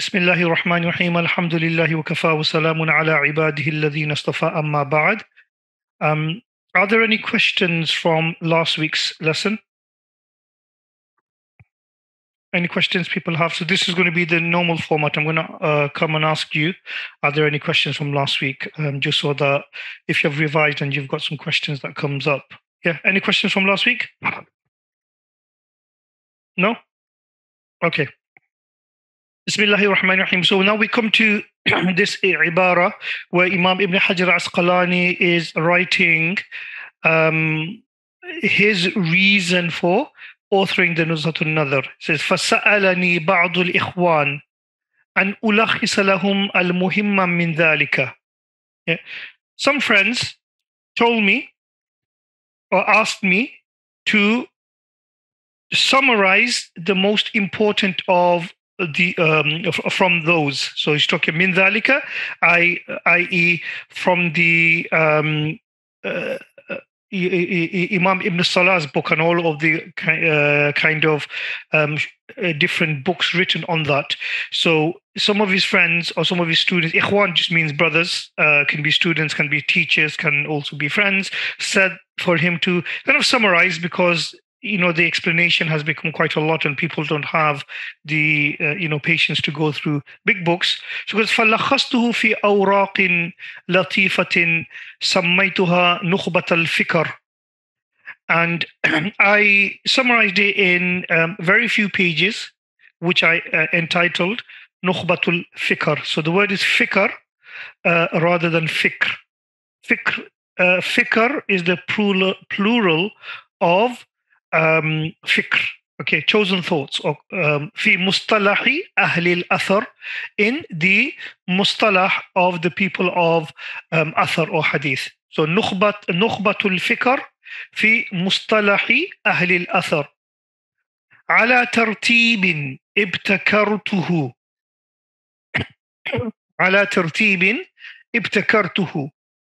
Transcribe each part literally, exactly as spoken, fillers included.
بسم الله الرحمن الرحيم الحمد لله وكفى وسلام على عباده الذين اصطفى أما بعد. Um, are there any questions from last week's lesson? Any questions people have? So this is going to be the normal format. I'm going to uh, come and ask you, are there any questions from last week? Um, just so that if you've revised and you've got some questions that comes up. Yeah, any questions from last week? No? Okay. Bismillahir Rahmanir Rahim. So now we come to this ibara where Imam Ibn Hajar Asqalani is writing um, his reason for authoring the Nuzhatun Nadhr. It says, فَسَأَلَنِي بَعْضُ الْإِخْوَانِ أَنْ أُلَخِّصَ لَهُمْ الْمُهِمَّ مِنْ ذَلِكَ. Yeah. Some friends told me or asked me to summarize the most important of the um, from those. So he's talking min dhalika, I, i.e. from the um, uh, Imam Ibn Salah's book and all of the uh, kind of um, different books written on that. So some of his friends or some of his students, ikhwan just means brothers, uh, can be students, can be teachers, can also be friends, said for him to kind of summarize, because you know the explanation has become quite a lot and people don't have the uh, you know patience to go through big books. So because فَلَخَّصْتُهُ فِي أَوْرَاقٍ لَطِيفَةٍ سَمَّيْتُهَا نُخْبَةَ الْفِكْرِ, and I summarized it in um, very few pages, which I uh, entitled نُخْبَةُ الْفِكْرِ. So the word is fikr uh, rather than fikr. Fikr, uh, fikr is the plural, plural of um, fikr, okay, chosen thoughts, or um, في مصطلح أهل الأثر, in the mustalah of the people of um, athar or hadith. So نخبة نخبة الفكر في مصطلح أهل الأثر على ترتيب ابتكرته على ترتيب ابتكرته,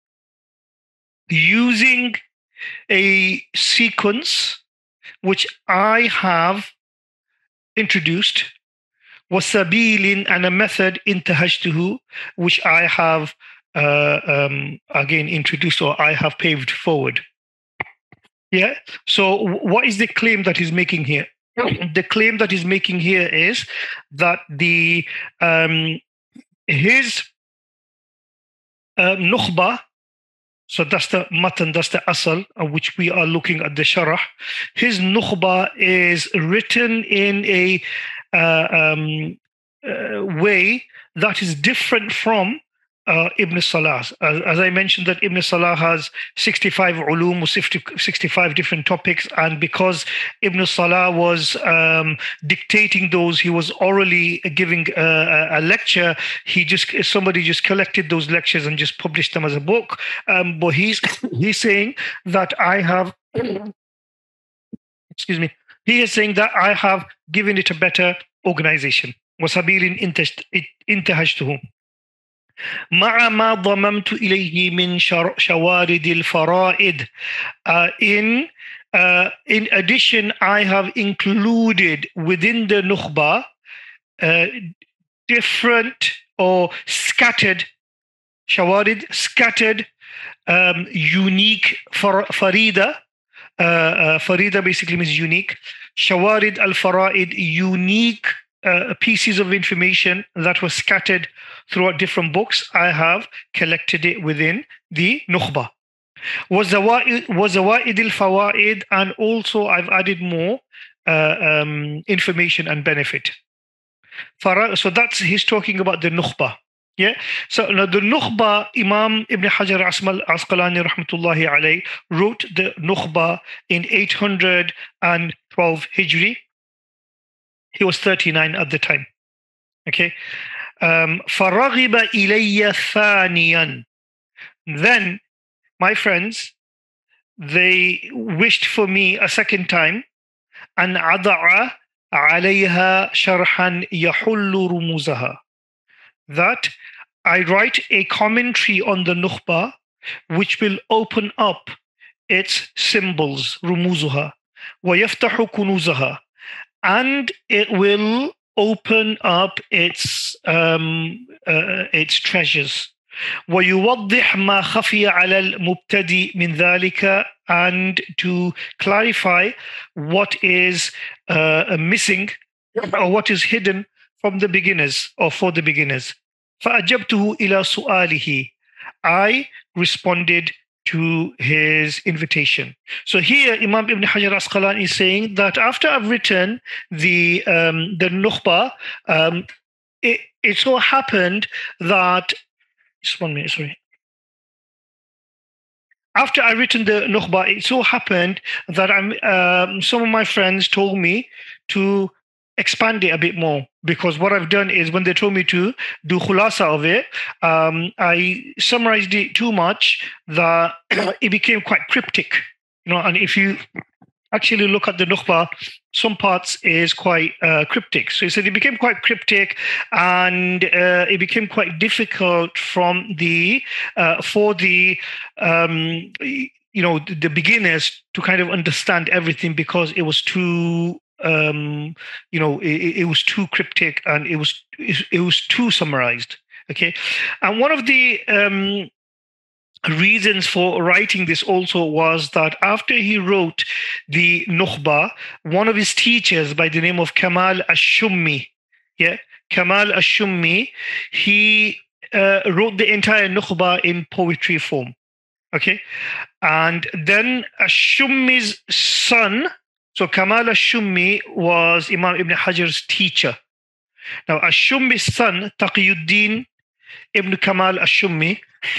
using a sequence which I have introduced, وسبيل, and a method انتهجته, which I have uh, um, again introduced, or I have paved forward. Yeah. So what is the claim that he's making here? The claim that he's making here is that the um, his uh, nukhba, so that's the matan, that's the asal, uh, which we are looking at the sharah. His nukhba is written in a uh, um, uh, way that is different from uh, Ibn Salah. As, as I mentioned, that Ibn Salah has sixty-five ulum, or sixty-five different topics, and because Ibn Salah was um, dictating those, he was orally giving a, a lecture. He just somebody just collected those lectures and just published them as a book. Um, but he's he's saying that I have, excuse me, he is saying that I have given it a better organization. وسبيل انتهجته مع ما ضممت إليه من شوارد الفرائد. Uh, in uh, in addition, I have included within the nukhba uh, different or scattered shawarid, scattered um, unique far, farida. Uh, uh, farida basically means unique. Shawarid al-faraid, unique uh, pieces of information that was scattered throughout different books. I have collected it within the nukhba. وزوائد الفوائد, and also I've added more uh, um, information and benefit. So that's, he's talking about the nukhba. Yeah. So now the nukhba, Imam Ibn Hajar Asqalani rahmatullahi alayh wrote the nukhba in eight hundred twelve Hijri. He was thirty-nine at the time. Okay. Um, فَرَغِبَ إِلَيَّ ثَانِيًا. Then, my friends, they wished for me a second time, أَنْ أَضَعَ عَلَيْهَا شَرْحًا يَحُلُّ رُمُوزَهَا, that I write a commentary on the nukhba which will open up its symbols, رُمُوزُهَا, وَيَفْتَحُ كُنُوزَهَا, and it will open up its um, uh, its treasures. ويوضح ما خفي على المبتدئ من ذلك, and to clarify what is uh, missing or what is hidden from the beginners or for the beginners. فأجبته إلى سؤاله. I responded to his invitation. So here Imam Ibn Hajar Asqalani is saying that after I've written the um, the Nukhba, um, it, it so happened that just one minute, sorry. After I written the Nukhba, it so happened that I'm um, some of my friends told me to expand it a bit more, because what I've done is when they told me to do khulasa of it, um, I summarized it too much that it became quite cryptic, you know. And if you actually look at the Nukhba, some parts is quite uh, cryptic. So he said it became quite cryptic, and uh, it became quite difficult from the uh, for the um, you know the, the beginners to kind of understand everything, because it was too um, you know it, it was too cryptic, and it was it was too summarized. Okay, and one of the um, reasons for writing this also was that after he wrote the Nukhba, one of his teachers by the name of Kamal Ash-Shummi, yeah, Kamal Ash-Shummi, he uh, wrote the entire Nukhba in poetry form. Okay, and then Ash-Shummi's son, so Kamal Ash-Shummi was Imam Ibn Hajar's teacher. Now Ash-Shummi's son, Taqiyuddin Ibn Kamal Ash-Shummi,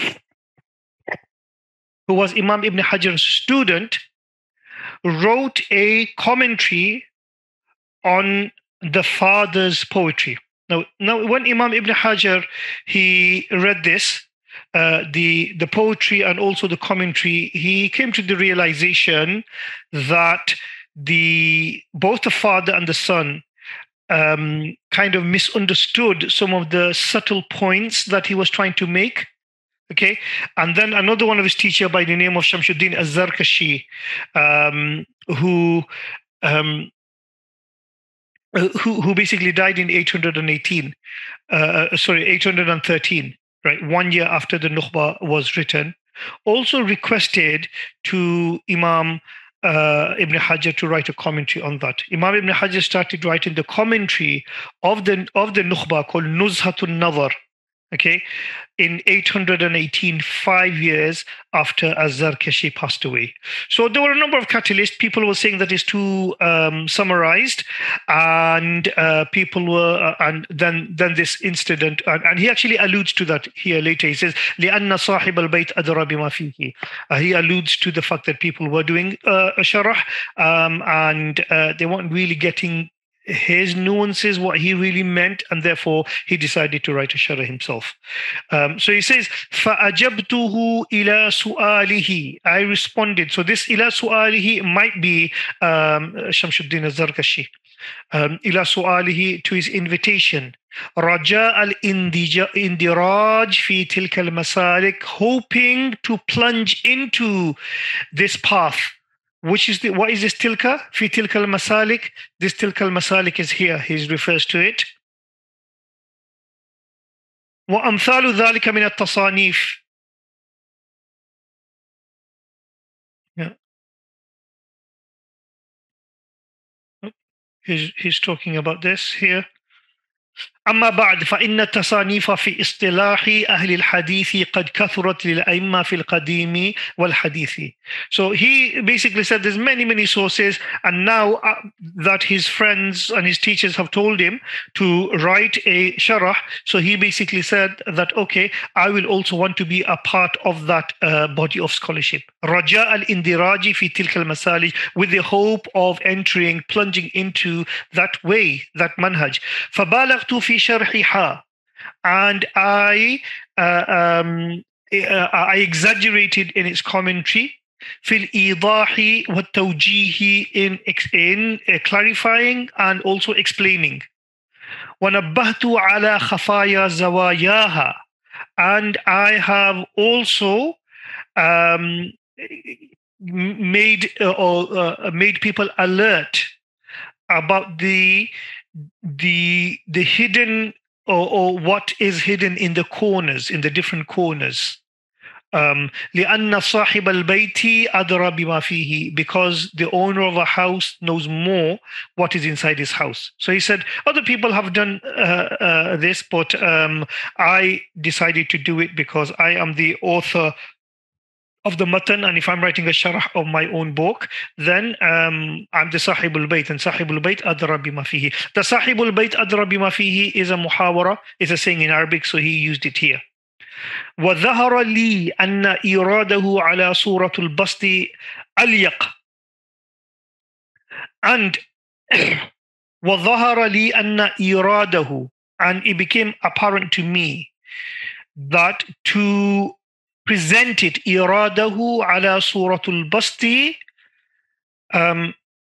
who was Imam Ibn Hajar's student, wrote a commentary on the father's poetry. Now, now when Imam Ibn Hajar, he read this, uh, the, the poetry and also the commentary, he came to the realization that the both the father and the son um, kind of misunderstood some of the subtle points that he was trying to make. Okay, and then another one of his teacher by the name of Shamsuddin Az-Zarkashi, um, who, um, who who basically died in eight hundred eighteen, uh, sorry, eight hundred thirteen, right, one year after the Nukhba was written, also requested to Imam uh, Ibn Hajar to write a commentary on that. Imam Ibn Hajar started writing the commentary of the of the Nukhba called Nuzhatun Nazar. Okay, in eight hundred eighteen, five years after Az-Zarkashi passed away. So there were a number of catalysts. People were saying that it's too um, summarized, and uh, people were, uh, and then then this incident, and, and he actually alludes to that here later. He says, لأن صاحب البيت أدرى بما فيه. Uh, he alludes to the fact that people were doing uh, a sharah, um, and uh, they weren't really getting his nuances, what he really meant, and therefore he decided to write a sharah himself. Um, so he says, فَأَجَبْتُهُ إِلَى سُؤَالِهِ. I responded. So this إِلَى سُؤَالِهِ might be um, Shamsuddin Az-Zarkashi. Um, إِلَى سُؤَالِهِ, to his invitation. رَجَاءَ الْإِنْدِرَاجِ فِي تِلْكَ الْمَسَالِكِ, hoping to plunge into this path. Which is the, what is this tilka? Fi tilka al-masalik. This tilka al-masalik is here. He refers to it. وأمثال ذلك من التصانيف. Yeah. He's, he's talking about this here. أما بعد فإن التصانيف في اصطلاح أهل الحديث قد كثرت للأئمة في القديم والحديث. So he basically said there's many many sources, and now uh, that his friends and his teachers have told him to write a sharah, so he basically said that okay, I will also want to be a part of that uh, body of scholarship. رجاء الاندراج في تلك المسالك, with the hope of entering, plunging into that way, that manhaj. فبالغت في شرحها, and I uh, um, uh, I exaggerated in its commentary. في الإيضاح والتوجيه, in in uh, clarifying and also explaining. ونبهت على خفايا زواياها, and I have also um, made uh, or uh, made people alert about the the the hidden or, or what is hidden in the corners, in the different corners. Um, لأن صاحب البيت أدرى بما فيه, because the owner of a house knows more what is inside his house. So he said, other people have done uh, uh, this, but um, I decided to do it because I am the author of the matan, and if I'm writing a sharh of my own book, then um, I'm the Sahibul Bayt, and Sahibul Bayt adra bima fihi. The Sahibul Bayt adra bima fihi is a muhawara, is a saying in Arabic, so he used it here. وظهر لي أن إراده على صورة البسط أليق. And وظهر لي أن إراده, and it became apparent to me that to present it إراده على صورة البسط um,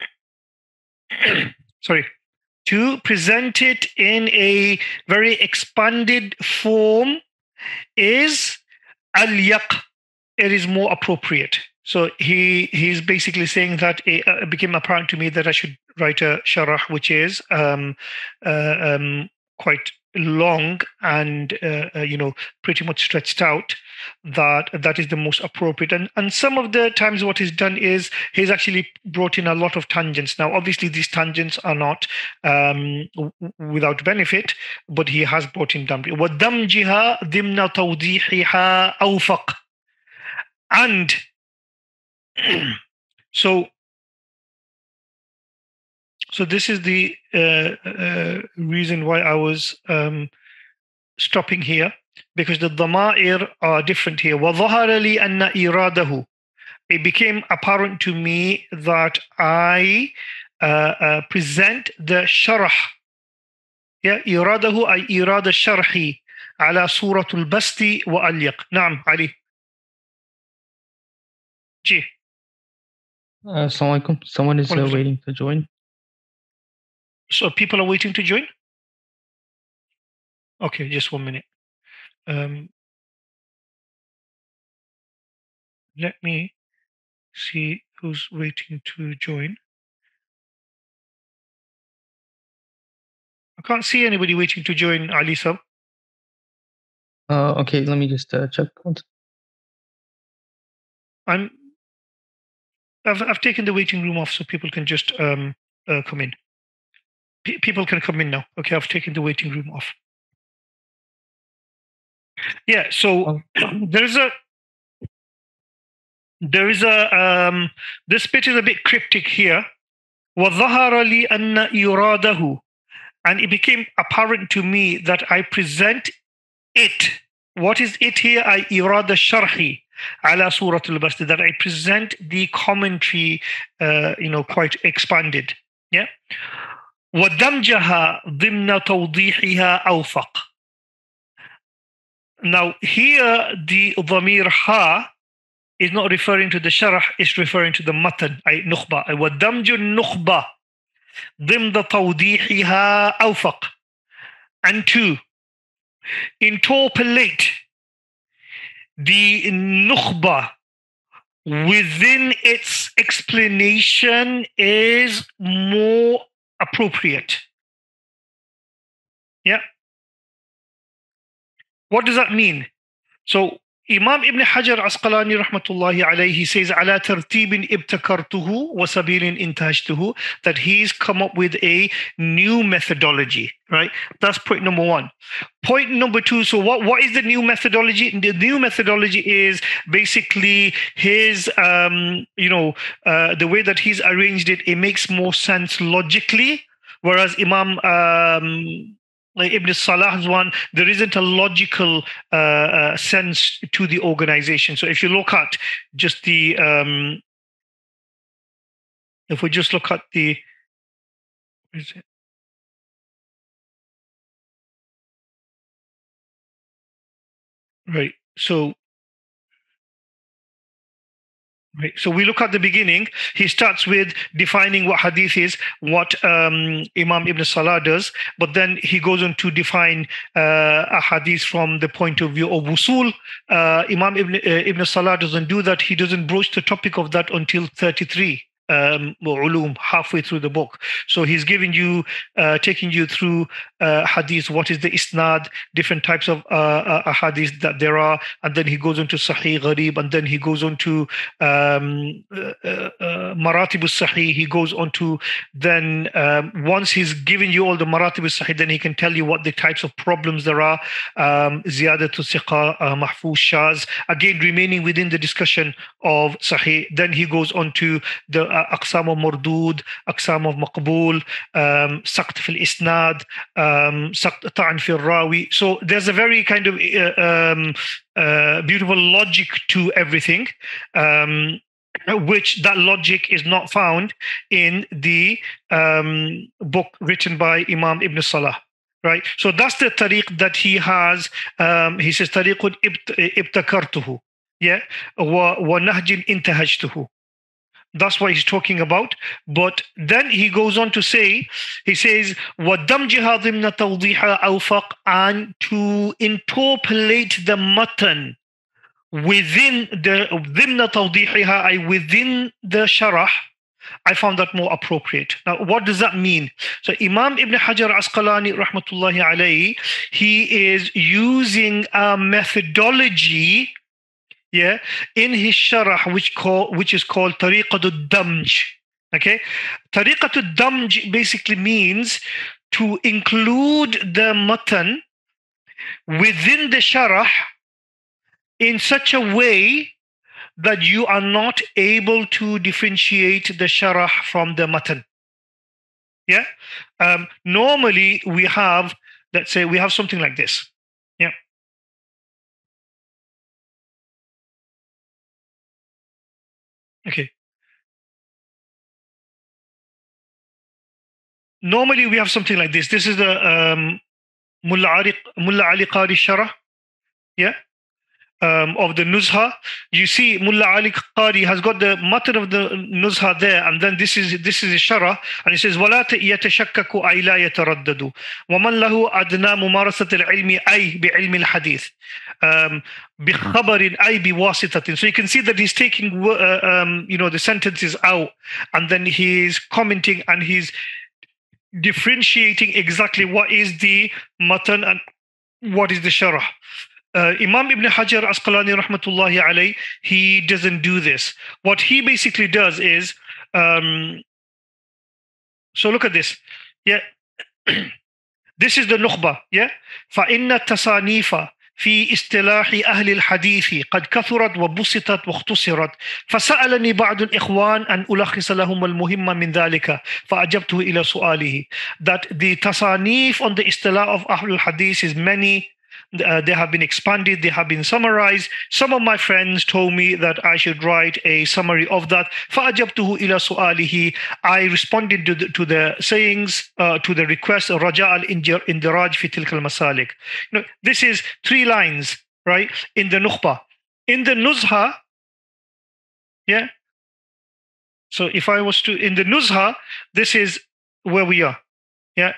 sorry to present it in a very expanded form is al-yaq, it is more appropriate. So he he's basically saying that it, uh, became apparent to me that I should write a sharah which is um, uh, um, quite long and uh, uh, you know pretty much stretched out, that that is the most appropriate. And and some of the times what he's done is he's actually brought in a lot of tangents. Now obviously these tangents are not um, w- without benefit, but he has brought in them. وَدَمْجِهَا ضِمْنَ تَوْضِيحِهَا أَوْفَقْ. And so so this is the uh, uh, reason why I was um, stopping here, because the dhama'ir are different here. وَظَهَرَ لِي أَنَّ إِرَادَهُ, it became apparent to me that I uh, uh, present the sharh. Yeah, إِرَادَهُ أي إِرَادَ الشرح على صورة البسط وأليق. نعم علي. جي. Uh, Assalamu alaikum. Someone is uh, Walaikum. waiting to join. So people are waiting to join? Okay, just one minute. Um, let me see who's waiting to join. I can't see anybody waiting to join, Ali Sab. Uh, okay, let me just uh, check. I'm I've I've taken the waiting room off so people can just um uh, come in. P- people can come in now. Okay, I've taken the waiting room off. Yeah, so Oh. there's a there is a um this bit is a bit cryptic here. وَظَهَرَ لِي أَنَّ إِرَادَهُ, and it became apparent to me that I present it. What is it here? I irada sharhi ala surat al-bast, that I present the commentary, uh, you know, quite expanded. Yeah. وَدَمْجَهَا ضِمْنَ تَوْضِيحِهَا أَوْفَقْ. Now here the dhamir ha is not referring to the sharh, it's referring to the matan, ay nukhba. وَدَمْجُ النُّخْبَةِ ضِمْنَ تَوْضِيحِهَا أَوْفَقْ. And two, interpolate the nukhba within its explanation is more appropriate. Yeah. What does that mean? So Imam Ibn Hajar Asqalani rahmatullahi alayhi says ala tartibin ibtakartuhu wa sabilin intahajtuhu, that he's come up with a new methodology, right? That's point number one. Point number two, so what, what is the new methodology? The new methodology is basically his, um, you know, uh, the way that he's arranged it, it makes more sense logically, whereas Imam um, like Ibn Salah's one, there isn't a logical uh, uh, sense to the organization. So if you look at just the, um, if we just look at the, where is it? Right. So, right. So we look at the beginning. He starts with defining what hadith is, what um, Imam Ibn Salah does, but then he goes on to define uh, a hadith from the point of view of wusul. Uh, Imam Ibn, uh, Ibn Salah doesn't do that. He doesn't broach the topic of that until thirty-three. um, ulum halfway through the book. So he's giving you, uh, taking you through uh, hadith, what is the isnad, different types of uh, uh, hadith that there are, and then he goes on to Sahih, Gharib, and then he goes on to um, uh, uh, Maratib al-Sahih. He goes on to then um, once he's given you all the Maratib al-Sahih, then he can tell you what the types of problems there are. Um, Ziyadatu Siqa, uh, Mahfuz, Shaz, again remaining within the discussion of Sahih. Then he goes on to the uh, Aqsam of Mardud, Aqsam of Maqbul, um, Saqt fil Isnad, um, Saqt Ta'an fil Rawi. So there's a very kind of uh, um, uh, beautiful logic to everything, um, which that logic is not found in the um, book written by Imam Ibn Salah. Right, so that's the tariq that he has. Um, he says, "Tariqun ibtakartuhu, yeah, wa wa nahjin intahajtuhu." That's what he's talking about. But then he goes on to say, he says, وَدَمْجِهَا ضِمْنَ تَوْضِيحَ أَوْفَقْ, and to interpolate the matan within the ضِمْنَ تَوْضِيحِهَا, within the sharah, I found that more appropriate. Now, what does that mean? So Imam Ibn Hajar Asqalani rahmatullahi alayhi, he is using a methodology, yeah, in his sharah, which call which is called Tariqatul Damj. Okay, Tariqatul Damj basically means to include the matan within the sharah in such a way that you are not able to differentiate the sharah from the matan. Yeah. Um, normally we have, let's say, we have something like this. Yeah. Okay. Normally we have something like this. This is the um, Mulla Ali, Mulla Ali Qari Sharah. Yeah. Um, of the Nuzha. You see Mulla Ali Qari has got the matan of the Nuzha there, and then this is this is a Sharah, and it says وَلَا يَتَشَكَّكُ أَيْ لَا يَتَرَدَّدُ وَمَنْ لَهُ أَدْنَى مُمَارَسَةِ الْعِلْمِ أَيْ بِعِلْمِ الْحَدِيثِ um, بِخَبَرٍ أَيْ بِوَاسِطَةٍ. So you can see that he's taking uh, um, you know, the sentences out, and then he's commenting and he's differentiating exactly what is the matan and what is the Sharah. Uh, Imam Ibn Hajar Asqalani rahmatullahi alayh, he doesn't do this. What he basically does is, um, so look at this. Yeah, this is the Nukhba. Yeah, فإن التصانيف في اصطلاح أهل الحديث قد كثرت وبسطت واختصرت فسألني بعض الإخوان أن ألخص لهم المهم من ذلك فأجبته إلى سؤاله. That the tasanif on the istilah of Ahl al-Hadith is many. Uh, they have been expanded, they have been summarized. Some of my friends told me that I should write a summary of that. فَأَجَبْتُهُ إِلَى سُؤَالِهِ. I responded to the, to the sayings, uh, to the request, رَجَاءَ الْإِنْدِرَاجِ فِي تِلْكَ الْمَسَالِكِ. You know, this is three lines, right, in the Nukhba. In the Nuzha, yeah. So if I was to, in the Nuzha, this is where we are, yeah.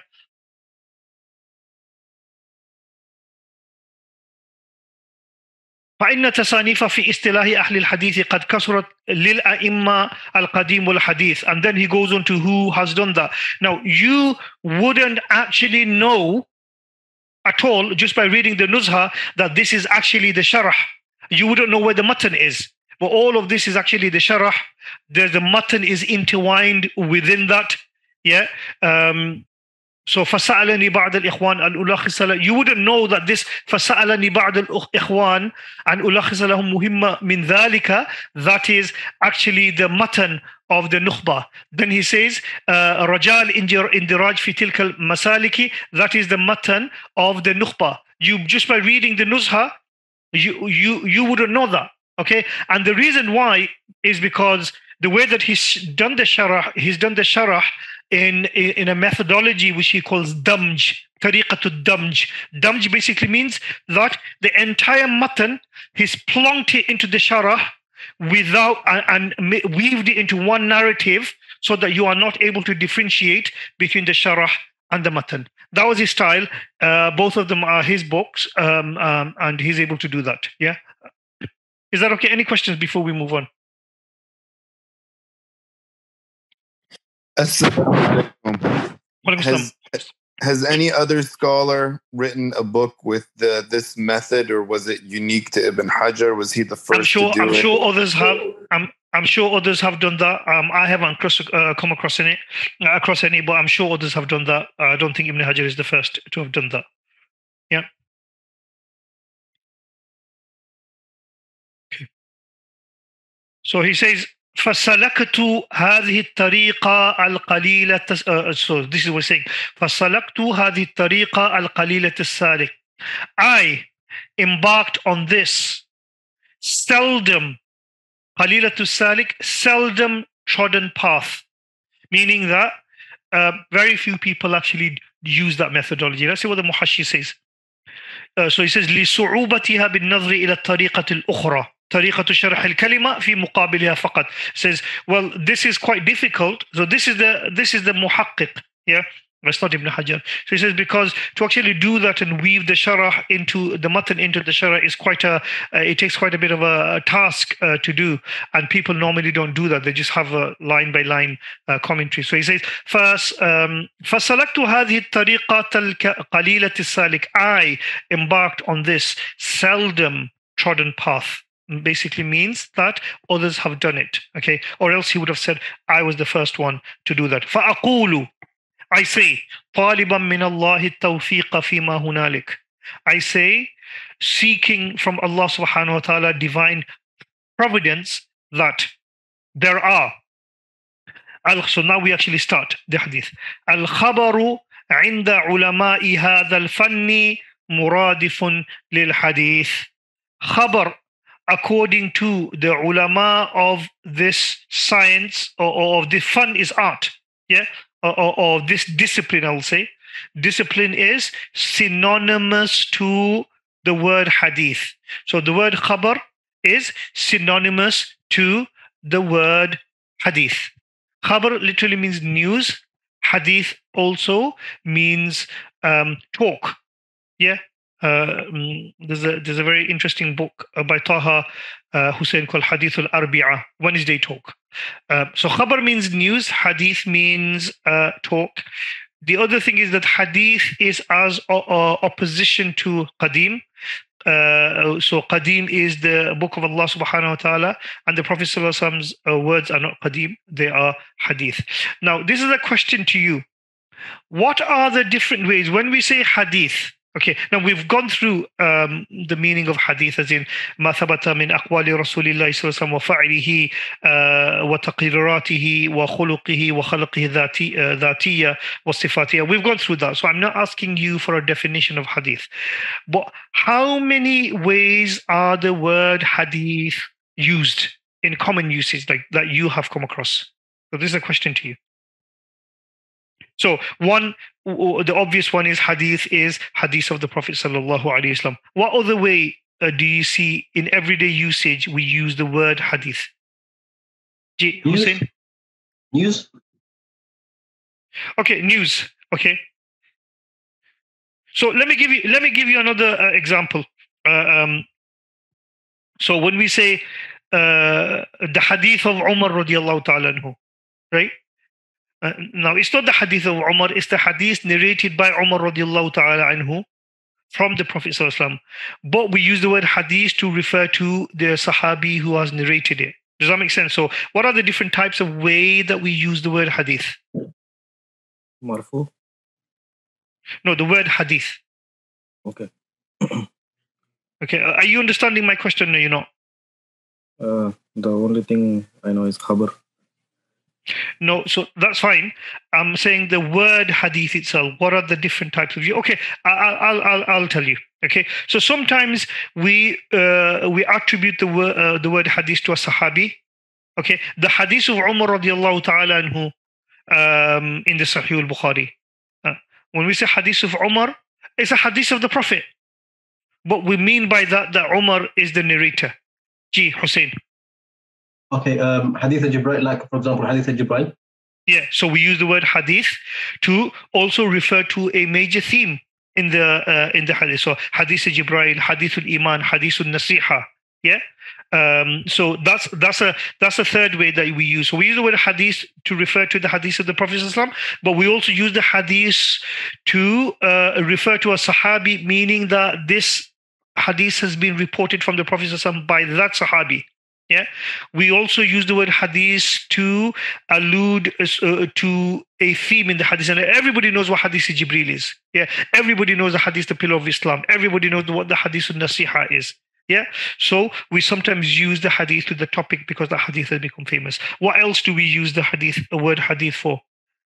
فإن تصانيف في اصطلاح أهل الحديث قد كثرت للأئمة القديم والحديث. And then he goes on to who has done that. Now, you wouldn't actually know at all just by reading the Nuzha that this is actually the Sharah. You wouldn't know where the matan is. But all of this is actually the Sharah. There's the matan is intertwined within that. Yeah. Um, So فَسَأَلَنِي بَعْضَ الْإِخْوَانِ أَنْ أُلَخِّصَ لَهُ. You wouldn't know that this فَسَأَلَنِي بَعْضَ الْإِخْوَانِ أَنْ أُلَخِّصَ لَهُم مُهِمَّ مِنْ ذَلِكَ. That is actually the matan of the Nukhba. Then he says رَجَاءَ الْإِنْدِرَاجِ فِي تِلْكَ الْمَسَالِكِ. That is the matan of the Nukhba. You just by reading the Nuzha, you you you wouldn't know that. Okay, and the reason why is because the way that he's done the sharah, he's done the sharah in in a methodology which he calls damj, tariqatul damj. Damj basically means that the entire matan, he's plunked it into the sharah without and, and weaved it into one narrative so that you are not able to differentiate between the sharah and the matan. That was his style. Uh, both of them are his books, um, um, and he's able to do that. Yeah. Is that okay? Any questions before we move on? Assalamu alaikum. Has, has any other scholar written a book with the, this method, or was it unique to Ibn Hajar? Was he the first I'm sure, to do I'm it? sure others have. I'm, I'm sure others have done that. Um, I haven't cross, uh, come across any, uh, across any, but I'm sure others have done that. Uh, I don't think Ibn Hajar is the first to have done that. Yeah. Okay. So he says, فَسَلَكْتُ هذه الطريقة القليلة. Uh, so this is what he's saying. فَسَلَكْتُ هذه الطريقة القليلة السالك. I embarked on this seldom, قليلة السالك, seldom trodden path, meaning that uh, very few people actually use that methodology. Let's see what the Muhashi says. Uh, so he says لصعوبتها بالنظر إلى الطريقة الأخرى طريقة شرح الكلمة في مقابلها فقط. Says, well, this is quite difficult. So this is the this is the muhaqqiq. Yeah, that's not Ibn Hajar. So he says, because to actually do that and weave the sharah into the matan into the sharah is quite a uh, it takes quite a bit of a, a task uh, to do, and people normally don't do that. They just have a line by line uh, commentary. So he says, first, um, فَسَلَكْتُ هذه الطريقة القليلة السالك. I embarked on this seldom trodden path. Basically means that others have done it, okay? Or else he would have said, I was the first one to do that. فَأَقُولُ, I say, طَالِبًا مِّنَ اللَّهِ التَّوْفِيقَ فِيمَا هُنَالِكَ. I say, seeking from Allah subhanahu wa ta'ala divine providence that there are. So now we actually start the hadith. الخبر عند علماء هذا الفن مرادف للحديث. خبر, according to the ulama of this science, or, or of the fun is art, yeah, or, or, or this discipline, I will say. Discipline is synonymous to the word hadith. So the word khabar is synonymous to the word hadith. Khabar literally means news. Hadith also means um, talk. Yeah. Uh, um, there's a there's a very interesting book uh, by Taha uh, Hussein called Hadith al-Arbi'a, Wednesday talk. Uh, so khabar means news, hadith means uh, talk. The other thing is that hadith is as uh, opposition to qadim. Uh, so qadim is the book of Allah subhanahu wa ta'ala, and the Prophet sallallahu alaihi wasallam's uh, words are not qadim, they are hadith. Now this is a question to you. What are the different ways when we say hadith? Okay, now we've gone through um, the meaning of hadith as in ما ثبت من أقوال رسول الله صلى الله عليه وسلم وفعله وتقريراته وخلقه وخلقه ذاتي ذاتية وصفاتية. We've gone through that, so I'm not asking you for a definition of hadith. But how many ways are the word hadith used in common usage, like that you have come across? So this is a question to you. So one, the obvious one is hadith is hadith of the Prophet sallallahu alaihi wasallam. What other way uh, do you see in everyday usage we use the word hadith? J. Hussein? News. Okay, news. Okay. So let me give you let me give you another uh, example. Uh, um, so when we say uh, the hadith of Umar radiallahu ta'ala anhu, right? Uh, now, it's not the hadith of Umar, it's the hadith narrated by Umar radiallahu ta'ala anhu from the Prophet sallallahu alaihi wasallam. But we use the word hadith to refer to the Sahabi who has narrated it. Does that make sense? So what are the different types of way that we use the word hadith? Marfu. No, the word hadith. Okay. Okay, are you understanding my question or you're not? Uh, the only thing I know is khabar. No, so that's fine. I'm saying the word hadith itself. What are the different types of you? Okay, I'll I'll I'll, I'll tell you. Okay, so sometimes we uh, we attribute the word uh, the word hadith to a sahabi. Okay, the hadith of Umar radiallahu ta'ala anhu um, in the Sahih al-Bukhari. Uh, when we say hadith of Umar, it's a hadith of the Prophet, but we mean by that that Umar is the narrator. Ji Hussein. Okay, um, hadith al-Jibril, like for example, hadith al-Jibril. Yeah, so we use the word hadith to also refer to a major theme in the uh, in the hadith. So hadith al-Jibril, hadith al-Iman, hadith al-Nasiha. Yeah. Um, so that's that's a that's a third way that we use. So we use the word hadith to refer to the hadith of the Prophet ﷺ, but we also use the hadith to uh, refer to a sahabi, meaning that this hadith has been reported from the Prophet ﷺ by that sahabi. Yeah. We also use the word hadith to allude uh, to a theme in the hadith, and everybody knows what hadith Jibreel is. Yeah. Everybody knows the hadith, the pillar of Islam. Everybody knows what the hadith al-Nasiha is. Yeah, so we sometimes use the hadith to the topic because the hadith has become famous. What else do we use the hadith, the word hadith for?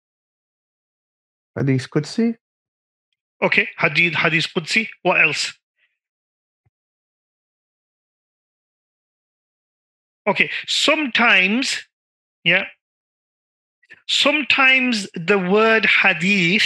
Hadith Qudsi. Okay, hadith, hadith Qudsi. What else? Okay, sometimes, yeah, sometimes the word hadith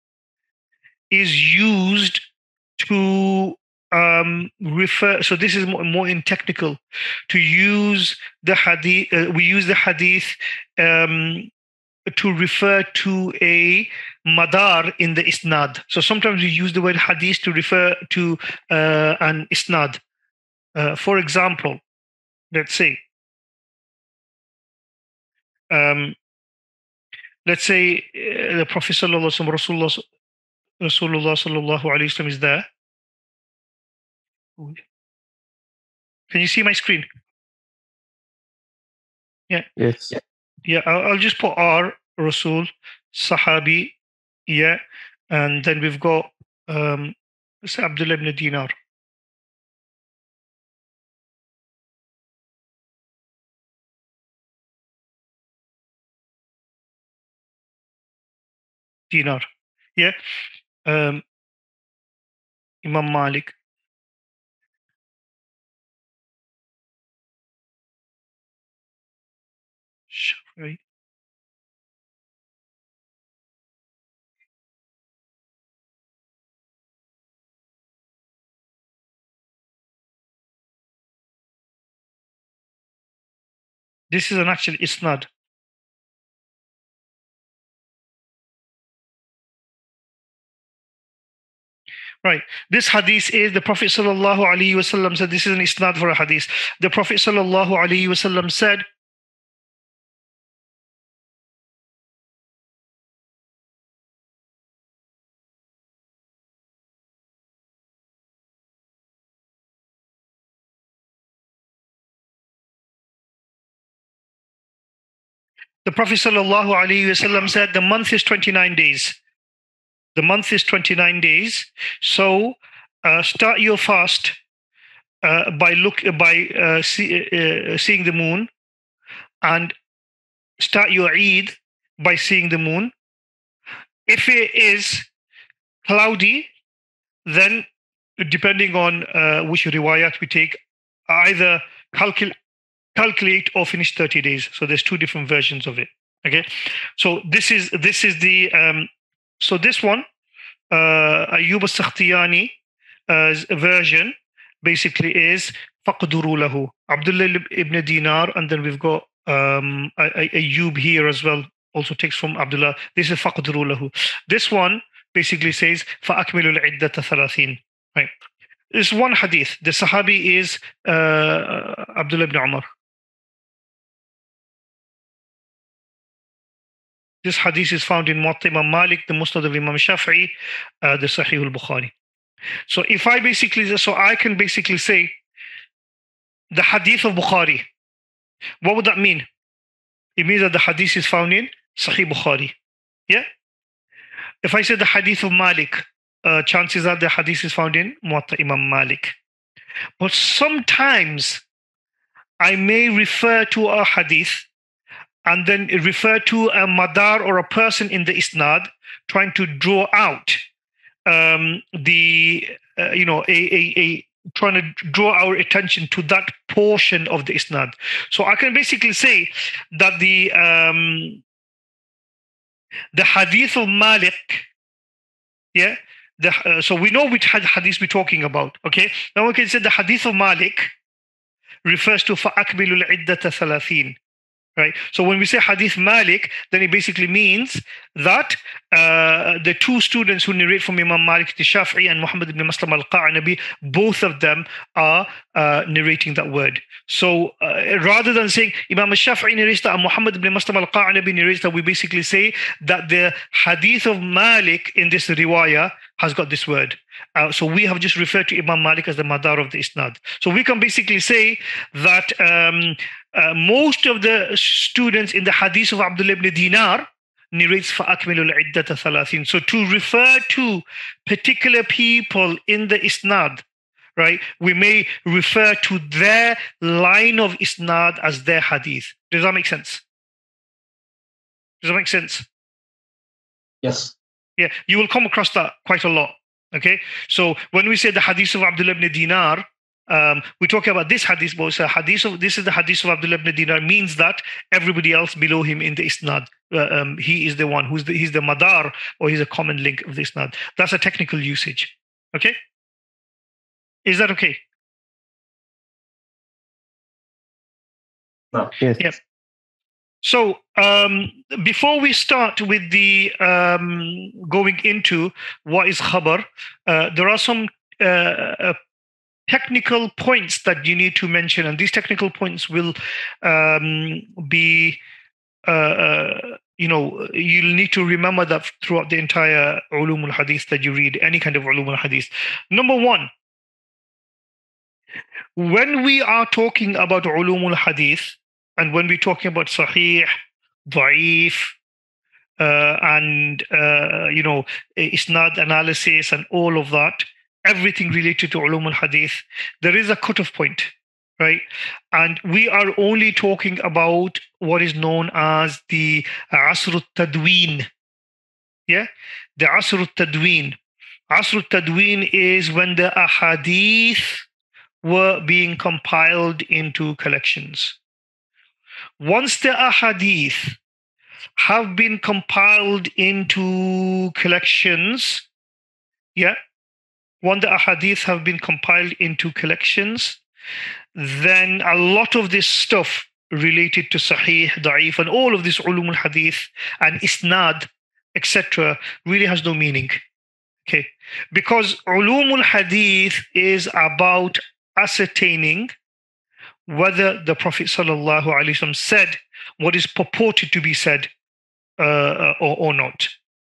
is used to Um, refer. So this is more, more in technical. To use the hadith, uh, we use the hadith um, to refer to a madar in the isnad. So sometimes we use the word hadith to refer to uh, an isnad. Uh, for example, let's say, um, let's say uh, the Prophet sallallahu alaihi wasallam, Rasulullah, Rasulullah sallallahu alaihi wasallam is there. Can you see my screen? Yeah. Yes. Yeah, I'll, I'll just put R, Rasul, Sahabi, yeah, and then we've got um, it's Abdullah ibn Dinar. Dinar, yeah, um, Imam Malik. Shafi'i. This is an actual isnad. Right. This hadith is the Prophet sallallahu alaihi wasallam said. This is an isnad for a hadith. The Prophet sallallahu alaihi wasallam said, the Prophet sallallahu alaihi wasallam said, the month is twenty-nine days. The month is twenty-nine days. So uh, start your fast uh, by look by uh, see, uh, seeing the moon, and start your Eid by seeing the moon. If it is cloudy, then depending on uh, which riwayat we take, either calculate calculate or finish thirty days. So there's two different versions of it. Okay, so this is this is the um, so this one, uh, Ayyub al-Sakhtiyani uh, version basically is faqduru lahu, Abdullah ibn Dinar, and then we've got um, Ayyub here as well. Also takes from Abdullah. This is faqduru lahu. This one basically says fa'akmilu al-iddata thalathin. Right. This one hadith. The Sahabi is uh, Abdullah ibn Umar. This hadith is found in Muwatta Imam Malik, the Musnad of Imam Shafi'i, uh, the Sahih al-Bukhari. So if I basically, so I can basically say the hadith of Bukhari. What would that mean? It means that the hadith is found in Sahih Bukhari. Yeah? If I say the hadith of Malik, uh, chances are the hadith is found in Muwatta Imam Malik. But sometimes I may refer to a hadith and then refer to a madar or a person in the isnad, trying to draw out um, the, uh, you know, a, a, a trying to draw our attention to that portion of the isnad. So I can basically say that the um, the hadith of Malik, yeah, the, uh, so we know which hadith we're talking about. Okay, now we can say the hadith of Malik refers to فَأَكْمِلُ الْعِدَّةَ ثَلَاثِينَ. Right. So when we say Hadith Malik, then it basically means that uh, the two students who narrate from Imam Malik the Shafi'i and Muhammad ibn Maslam al-Qa'nabi, both of them are uh, narrating that word. So uh, rather than saying Imam al-Shafi'i narrates that and Muhammad ibn Maslam al-Qa'nabi narrates that, we basically say that the Hadith of Malik in this riwayah has got this word. Uh, so we have just referred to Imam Malik as the madar of the isnad. So we can basically say that um, uh, most of the students in the hadith of Abdullah ibn Dinar narrates فَأَكْمِلُوا الْعِدَّةَ ثَلَاثِينَ. So to refer to particular people in the isnad, right, we may refer to their line of isnad as their hadith. Does that make sense? Does that make sense? Yes. Yeah, you will come across that quite a lot. Okay, so when we say the hadith of Abdullah ibn Dinar, um, we talk about this hadith, but a hadith of this is the hadith of Abdullah ibn Dinar means that everybody else below him in the isnad, uh, um, he is the one who's the he's the madar, or he's a common link of the isnad. That's a technical usage. Okay, is that okay? No. Yes. Yep. So um, before we start with the um, going into what is khabar, uh, there are some uh, uh, technical points that you need to mention, and these technical points will um, be, uh, uh, you know, you'll need to remember that throughout the entire ulum al-hadith that you read, any kind of ulum al-hadith. Number one, when we are talking about ulum al-hadith, and when we're talking about sahih, da'if, uh, and, uh, you know, isnad analysis and all of that, everything related to ulum al-hadith, there is a cutoff point, right? And we are only talking about what is known as the Asr al-Tadween. Yeah? The Asr al-Tadween. Asr al-Tadween is when the ahadith were being compiled into collections. Once the ahadith have been compiled into collections, yeah, when the ahadith have been compiled into collections, then a lot of this stuff related to sahih, da'if, and all of this ulum al-hadith and isnad, et cetera, really has no meaning. Okay, because ulum al-hadith is about ascertaining whether the Prophet sallallahu alaihi wasallam said what is purported to be said uh, or, or not.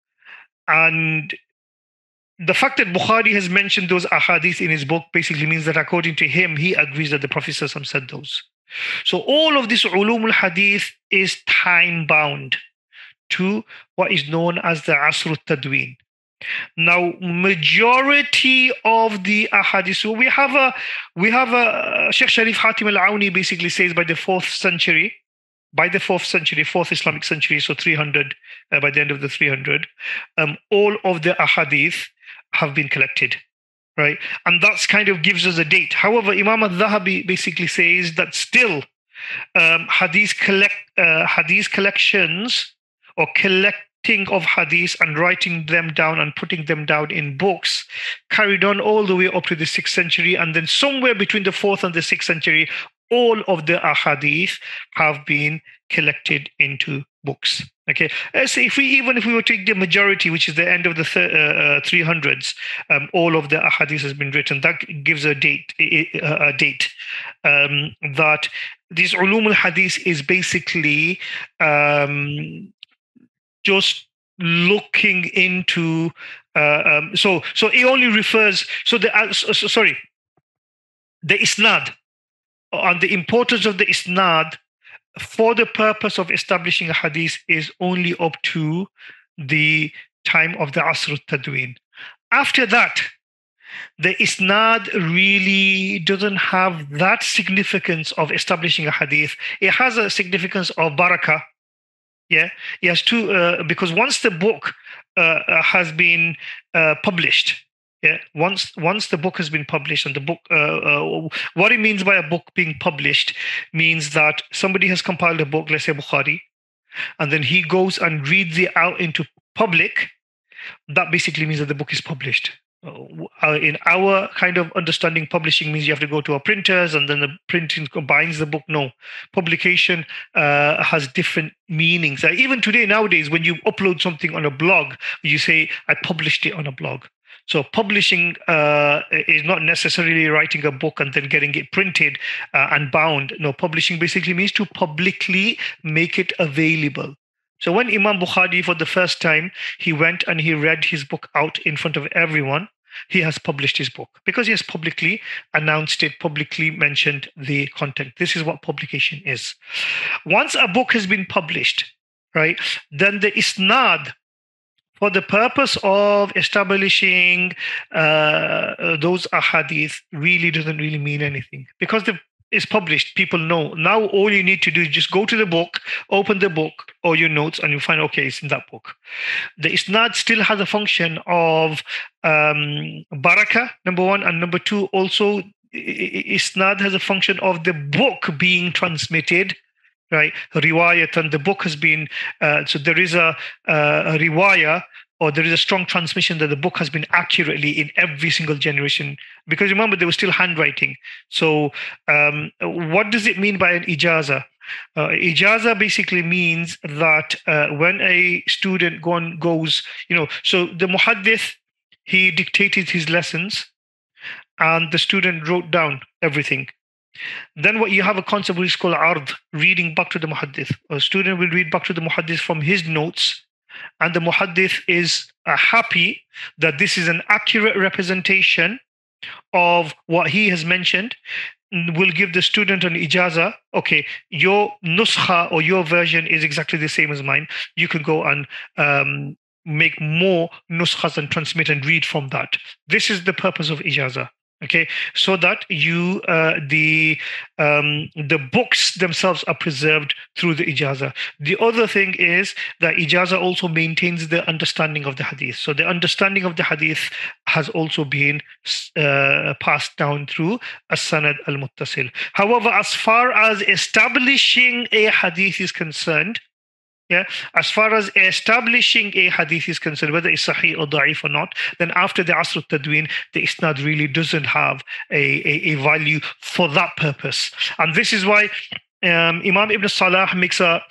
And the fact that Bukhari has mentioned those ahadith in his book basically means that according to him, he agrees that the Prophet sallallahu alaihi wasallam said those. So all of this ulum al-hadith is time bound to what is known as the Asr al-Tadween. Now, majority of the ahadith, so we have a, we have a, Sheikh Sharif Hatim al-Auni basically says by the fourth century, by the fourth century, fourth Islamic century, so three hundred, uh, by the end of the three hundred, um, all of the ahadith have been collected, right? And that's kind of gives us a date. However, Imam al-Dhahabi basically says that still um, hadith collect, uh, hadith collections or collect of hadith and writing them down and putting them down in books carried on all the way up to the sixth century, and then somewhere between the fourth and the sixth century, all of the ahadith have been collected into books. Okay, so if we even if we were to take the majority, which is the end of the th- uh, three hundreds, um, all of the ahadith has been written. That gives a date, a, a date um, that this ulum al-hadith is basically Um, just looking into uh, um, so so it only refers so the uh, so, so, sorry the isnad, on the importance of the isnad for the purpose of establishing a hadith is only up to the time of the Asr al-Tadween. After that, the isnad really doesn't have that significance of establishing a hadith. It has a significance of barakah. Yeah, he has to uh, because once the book uh, has been uh, published, yeah, once once the book has been published, and the book, uh, uh, what it means by a book being published means that somebody has compiled a book, let's say Bukhari, and then he goes and reads it out into public. That basically means that the book is published. Uh, in our kind of understanding, publishing means you have to go to our printers and then the printing binds the book. No, publication uh, has different meanings. Uh, even today, nowadays, when you upload something on a blog, you say, I published it on a blog. So publishing uh, is not necessarily writing a book and then getting it printed uh, and bound. No, publishing basically means to publicly make it available. So when Imam Bukhari, for the first time, he went and he read his book out in front of everyone, he has published his book because he has publicly announced it, publicly mentioned the content. This is what publication is. Once a book has been published, right, then the isnad, for the purpose of establishing uh, those ahadith, really doesn't really mean anything because the is published, people know. Now all you need to do is just go to the book, open the book or your notes, and you find, okay, it's in that book. The isnad still has a function of um, barakah, number one, and number two, also isnad has a function of the book being transmitted, right? Riwayat, and the book has been, uh, so there is a, a riwayah, or there is a strong transmission that the book has been accurately in every single generation. Because remember, there was still handwriting. So um, what does it mean by an ijaza? Uh, ijaza basically means that uh, when a student go on, goes, you know, so the muhaddith, he dictated his lessons and the student wrote down everything. Then what you have a concept which is called ard, reading back to the muhaddith. A student will read back to the muhaddith from his notes, and the muhaddith is uh, happy that this is an accurate representation of what he has mentioned, will give the student an ijaza. Okay, your nuskha or your version is exactly the same as mine. You can go and um, make more nuskhas and transmit and read from that. This is the purpose of ijaza. Okay, so that you uh, the um, the books themselves are preserved through the ijaza. The other thing is that ijaza also maintains the understanding of the hadith. So the understanding of the hadith has also been uh, passed down through as-sanad al-muttasil. However, as far as establishing a hadith is concerned, yeah, as far as establishing a hadith is concerned, whether it's sahih or da'if or not, then after the Asr al-Tadween, the isnad really doesn't have a, a, a value for that purpose. And this is why um, Imam Ibn Salah makes a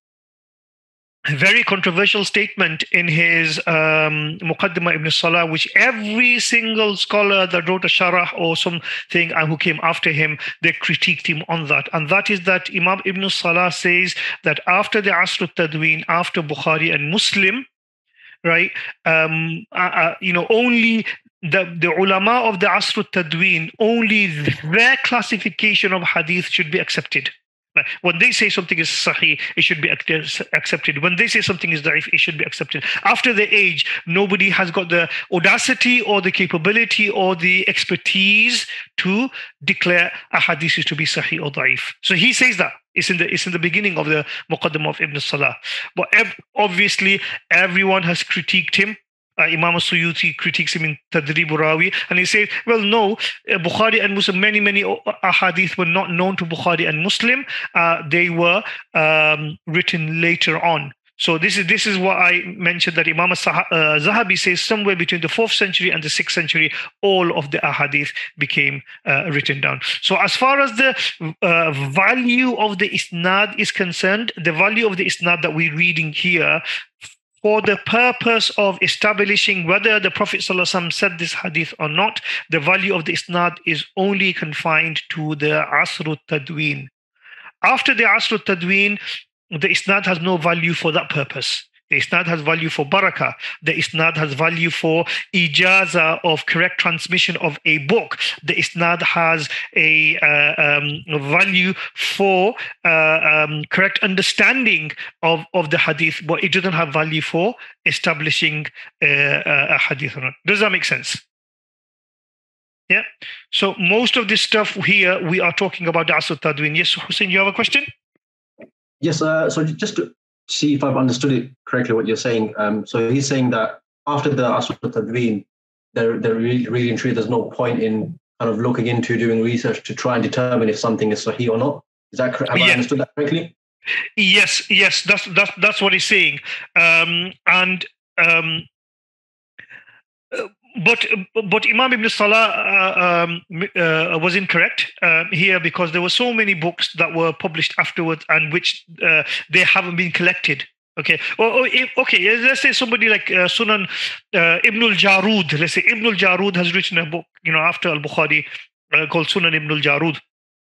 very controversial statement in his um, Muqaddimah Ibn Salah, which every single scholar that wrote a sharah or something and who came after him, they critiqued him on that. And that is that Imam Ibn Salah says that after the Asr al-Tadween, after Bukhari and Muslim, right, um, uh, uh, you know, only the, the ulama of the Asr al-Tadween, only their classification of hadith should be accepted. When they say something is sahih, it should be accepted. When they say something is da'if, it should be accepted. After the age, nobody has got the audacity or the capability or the expertise to declare a hadith is to be sahih or da'if. So he says that. It's in the it's in the beginning of the Muqaddimah of Ibn Salah. But ev- obviously, everyone has critiqued him. Uh, Imam Suyuti critiques him in Tadrib Rawi, and he says, well, no, uh, Bukhari and Muslim, many, many ahadith were not known to Bukhari and Muslim. Uh, they were um, written later on. So this is this is what I mentioned, that Imam Sah- uh, Zahabi says somewhere between the fourth century and the sixth century, all of the ahadith became uh, written down. So as far as the uh, value of the isnad is concerned, the value of the isnad that we're reading here, for the purpose of establishing whether the Prophet ﷺ said this hadith or not, the value of the isnad is only confined to the Asr al-Tadween. After the Asr al-Tadween, the isnad has no value for that purpose. The isnad has value for barakah. The isnad has value for ijaza of correct transmission of a book. The isnad has a uh, um, value for uh, um, correct understanding of, of the hadith, but it doesn't have value for establishing uh, a hadith or not. Does that make sense? Yeah. So most of this stuff here, we are talking about the Asr al-Tadween. Yes, Hussein, you have a question? Yes. Uh, so just to see if I've understood it correctly, what you're saying. Um, so he's saying that after the Asr al-Tadween, there, there really, really and truly, there's no point in kind of looking into doing research to try and determine if something is sahih or not. Is that correct? Have yes. I understood that correctly? Yes, yes, that's that's that's what he's saying. Um, and um, but but Imam Ibn Salah uh, um, uh, was incorrect uh, here, because there were so many books that were published afterwards and which uh, they haven't been collected. Okay, or, or if, okay, let's say somebody like uh, Sunan uh, Ibn al-Jarud. Let's say Ibn al-Jarud has written a book, you know, after Al-Bukhari, uh, called Sunan Ibn al-Jarud.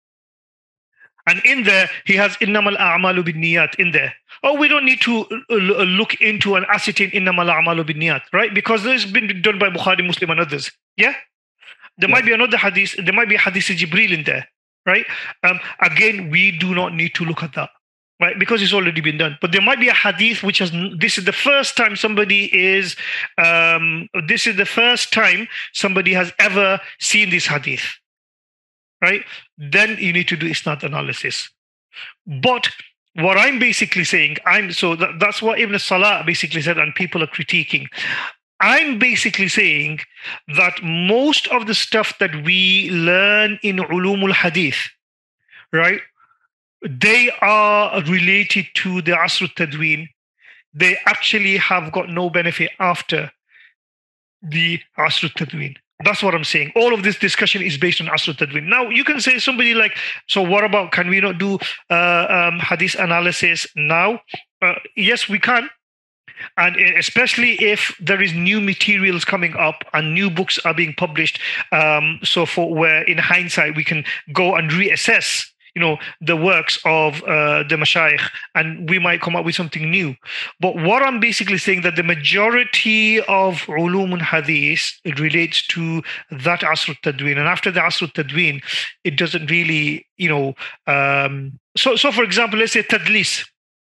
And in there, he has Innamal a'malu bin niyat in there. Oh, we don't need to uh, look into and ascertain Innamal a'malu bin niyat, right? Because this has been done by Bukhari, Muslim, and others. Yeah? There yeah. might be another hadith, there might be a hadith of Jibreel in there, right? Um, again, we do not need to look at that, right? Because it's already been done. But there might be a hadith which has, this is the first time somebody is, um, this is the first time somebody has ever seen this hadith. Right? Then you need to do isnad analysis. But what I'm basically saying, I'm so that, that's what Ibn Salah basically said, and people are critiquing. I'm basically saying that most of the stuff that we learn in ulumul hadith, right, they are related to the Asr al-Tadween. They actually have got no benefit after the Asr al-Tadween. That's what I'm saying. All of this discussion is based on Asr al-Tadween. Now, you can say somebody like, so what about, can we not do uh, um, hadith analysis now? Uh, yes, we can. And especially if there is new materials coming up and new books are being published, um, so for where in hindsight we can go and reassess, you know, the works of uh, the mashayikh, and we might come up with something new. But what I'm basically saying, that the majority of ulum and hadith, it relates to that Asr al-Tadween, and after the Asr al-Tadween, it doesn't really, you know. Um, so, so for example, let's say tadlis.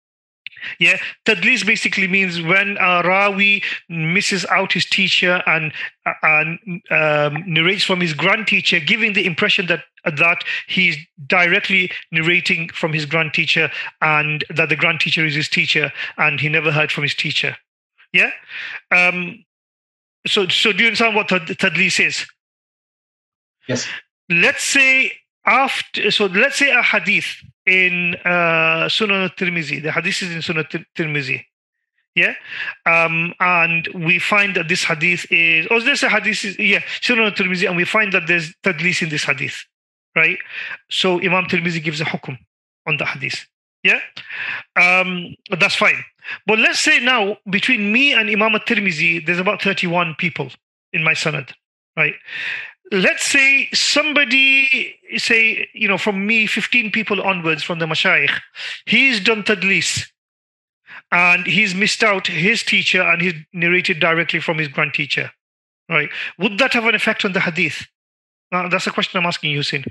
Yeah, tadlis basically means when a rawi misses out his teacher and and um, narrates from his grand teacher, giving the impression that that he's directly narrating from his grand teacher, and that the grand teacher is his teacher, and he never heard from his teacher. Yeah. Um, so, so do you understand what tadlis is? Yes. Let's say after. So let's say a hadith in uh, Sunan al-Tirmizi. The hadith is in Sunan al-Tirmizi. Yeah. Um, and we find that this hadith is, or there's a hadith, is, yeah, Sunan al-Tirmizi, and we find that there's tadlis in this hadith, right? So Imam Tirmizi gives a hukum on the hadith. Yeah. Um, that's fine. But let's say now, between me and Imam al-Tirmizi, there's about thirty-one people in my sanad, right? Let's say somebody, say, you know, from me, fifteen people onwards from the mashayikh, he's done tadlis and he's missed out his teacher and he's narrated directly from his grand teacher, right? Would that have an effect on the hadith? Uh, that's a question I'm asking you, Hussein.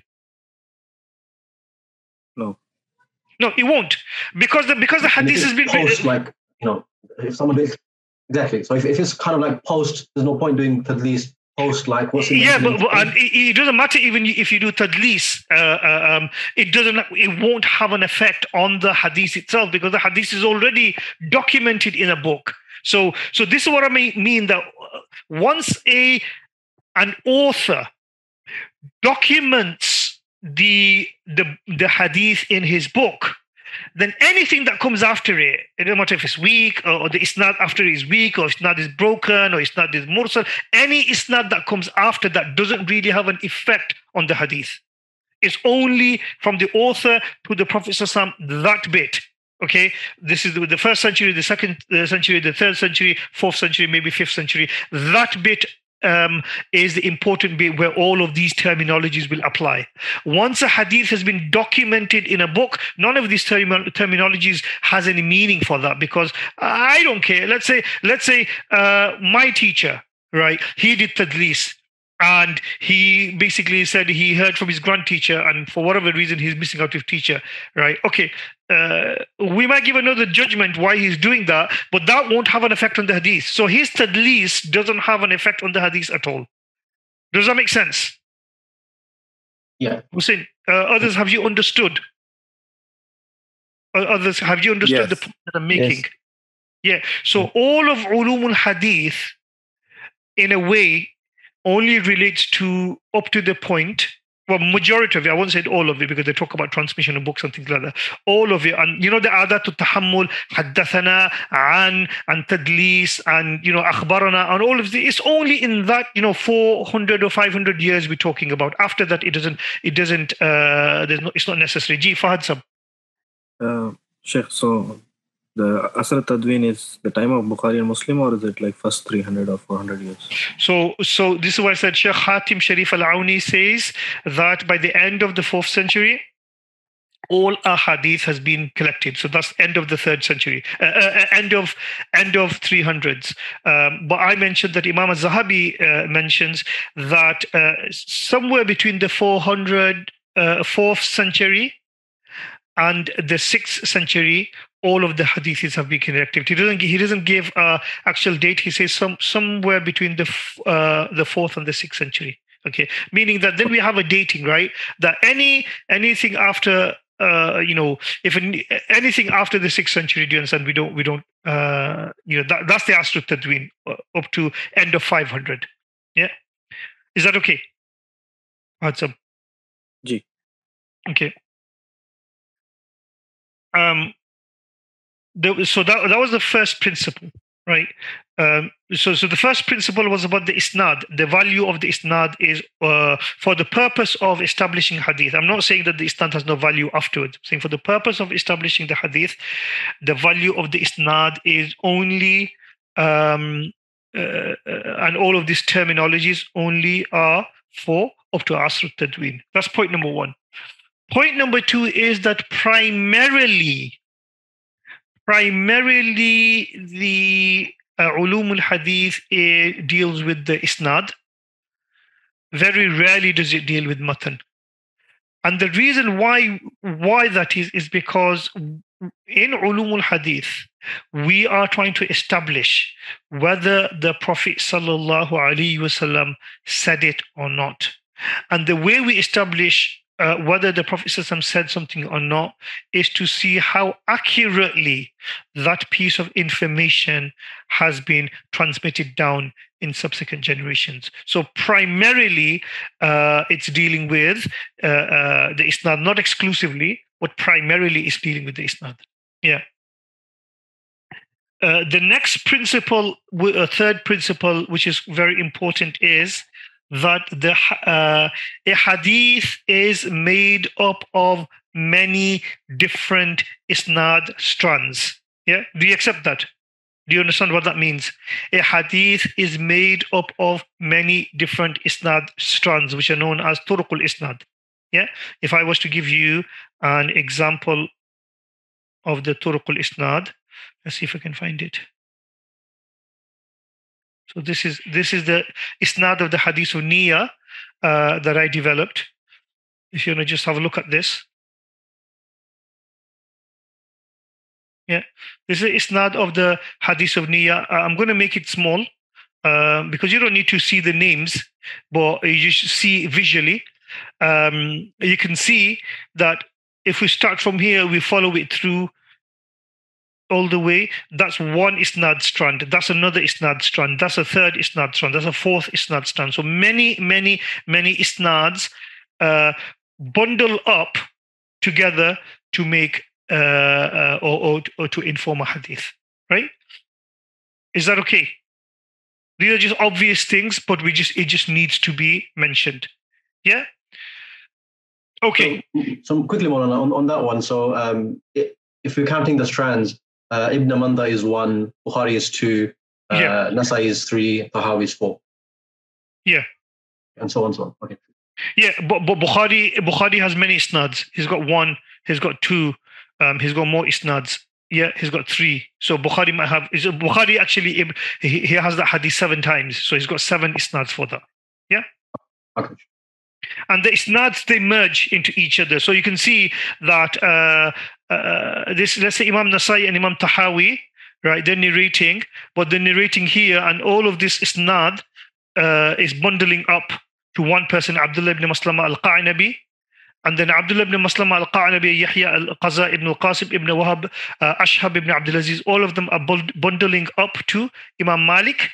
No. No, it won't. Because the, because the hadith has been... Post, like, you know, if someone did, exactly. So if, if it's kind of like post, there's no point doing tadlis. Post, like what's yeah, but, but and it, it doesn't matter even if you do tadlis. Uh, uh, um, it doesn't. It won't have an effect on the hadith itself, because the hadith is already documented in a book. So, so this is what I mean. That once a an author documents the the the hadith in his book, then anything that comes after it, it doesn't matter if it's weak, or, or the isnad after it is weak, or isnad is broken, or isnad is mursal, any isnad that comes after that doesn't really have an effect on the hadith. It's only from the author to the Prophet ﷺ, that bit. Okay, this is the, the first century, the second century, the third century, fourth century, maybe fifth century. That bit Um, is the important bit where all of these terminologies will apply. Once a hadith has been documented in a book, none of these term- terminologies has any meaning for that, because I don't care. Let's say, let's say uh, my teacher, right? He did tadlis, and he basically said he heard from his grand teacher, and for whatever reason he's missing out his teacher, right? Okay, uh, we might give another judgment why he's doing that, but that won't have an effect on the hadith. So his tadlis doesn't have an effect on the hadith at all. Does that make sense? Yeah. Hussein, uh, others, have you understood? Uh, others, have you understood yes. the point that I'm making? Yes. Yeah. So all of ulumul hadith, in a way, only relates to up to the point, well, majority of it, I won't say all of it because they talk about transmission of books and things like that. All of it, and you know the adat tahammul, haddathana, an, and tadlis, and you know akhbarana, and all of this. It's only in that you know four hundred or five hundred years we're talking about. After that, it doesn't, it doesn't, uh, there's no, it's not necessary. Ji, Fahad Sab. Uh, Sheikh, so the Asr al-Tadwin is the time of Bukhari and Muslim, or is it like first three hundred or four hundred years? So, so this is why I said Sheikh Hatim Sharif Al-Auni says that by the end of the fourth century, all ahadith has been collected. So that's end of the third century, uh, uh, end of end of three hundreds. Um, but I mentioned that Imam al-Zahabi uh, mentions that uh, somewhere between the four hundred, uh, fourth century and the sixth century, all of the hadiths have been collected. He doesn't. He doesn't give a actual date. He says some somewhere between the uh, the fourth and the sixth century. Okay, meaning that then we have a dating, right? That any anything after, uh, you know, if anything after the sixth century, do you understand? We don't. We don't. Uh, you know, that, that's the Asr Tadwin uh, up to end of five hundred. Yeah, is that okay? Awesome. Ji. Okay. Um. The, so that that was the first principle, right? Um, so so the first principle was about the isnad. The value of the isnad is uh, for the purpose of establishing hadith. I'm not saying that the isnad has no value afterwards. I'm saying for the purpose of establishing the hadith, the value of the isnad is only, um, uh, and all of these terminologies only are for up to Asr al-Tadwin. That's point number one. Point number two is that primarily. Primarily, the uh, ulum al-hadith uh, deals with the isnad. Very rarely does it deal with matan. And the reason why why that is is because in ulum al-hadith, we are trying to establish whether the Prophet sallallahu alaihi wasallam said it or not. And the way we establish Uh, whether the Prophet ﷺ said something or not is to see how accurately that piece of information has been transmitted down in subsequent generations. So primarily, uh, it's dealing with uh, uh, the isnad, not exclusively, but primarily is dealing with the isnad. Yeah. Uh, the next principle, a uh, third principle, which is very important, is that the uh, a hadith is made up of many different isnad strands. Yeah, do you accept that? Do you understand what that means? A hadith is made up of many different isnad strands, which are known as turuqul isnad. Yeah, if I was to give you an example of the turuqul isnad, let's see if I can find it. So this is this is the isnad of the hadith of Niyya uh, that I developed. If you want to just have a look at this. Yeah, this is the isnad of the hadith of Niyya. Uh, I'm going to make it small uh, because you don't need to see the names, but you should see visually. Um, you can see that if we start from here, we follow it through all the way. That's one isnad strand. That's another isnad strand. That's a third isnad strand. That's a fourth isnad strand. So many, many, many isnads uh, bundle up together to make uh, uh, or, or, or to inform a hadith. Right? Is that okay? These are just obvious things, but we just it just needs to be mentioned. Yeah. Okay. So, so quickly on on, on that one. So um, it, if we're counting the strands. Uh, Ibn Manda is one, Bukhari is two, uh, yeah. Nasai is three, Tahawi is four. Yeah. And so on and so on. Okay. Yeah, but, but Bukhari Bukhari has many isnads. He's got one, he's got two, um, he's got more isnads. Yeah, he's got three. So Bukhari might have, is Bukhari actually, he, he has that hadith seven times. So he's got seven isnads for that. Yeah? Okay. And the isnads, they merge into each other. So you can see that uh, uh, this, let's say Imam Nasai and Imam Tahawi, right? They're narrating, but they're narrating here, and all of this isnad uh, is bundling up to one person, Abdullah ibn Maslama al-Qa'nabi, and then Abdullah ibn Maslama al-Qa'nabi, Yahya al-Qaza ibn al-Qasim ibn Wahab, uh, Ashhab ibn Abdulaziz, all of them are bundling up to Imam Malik,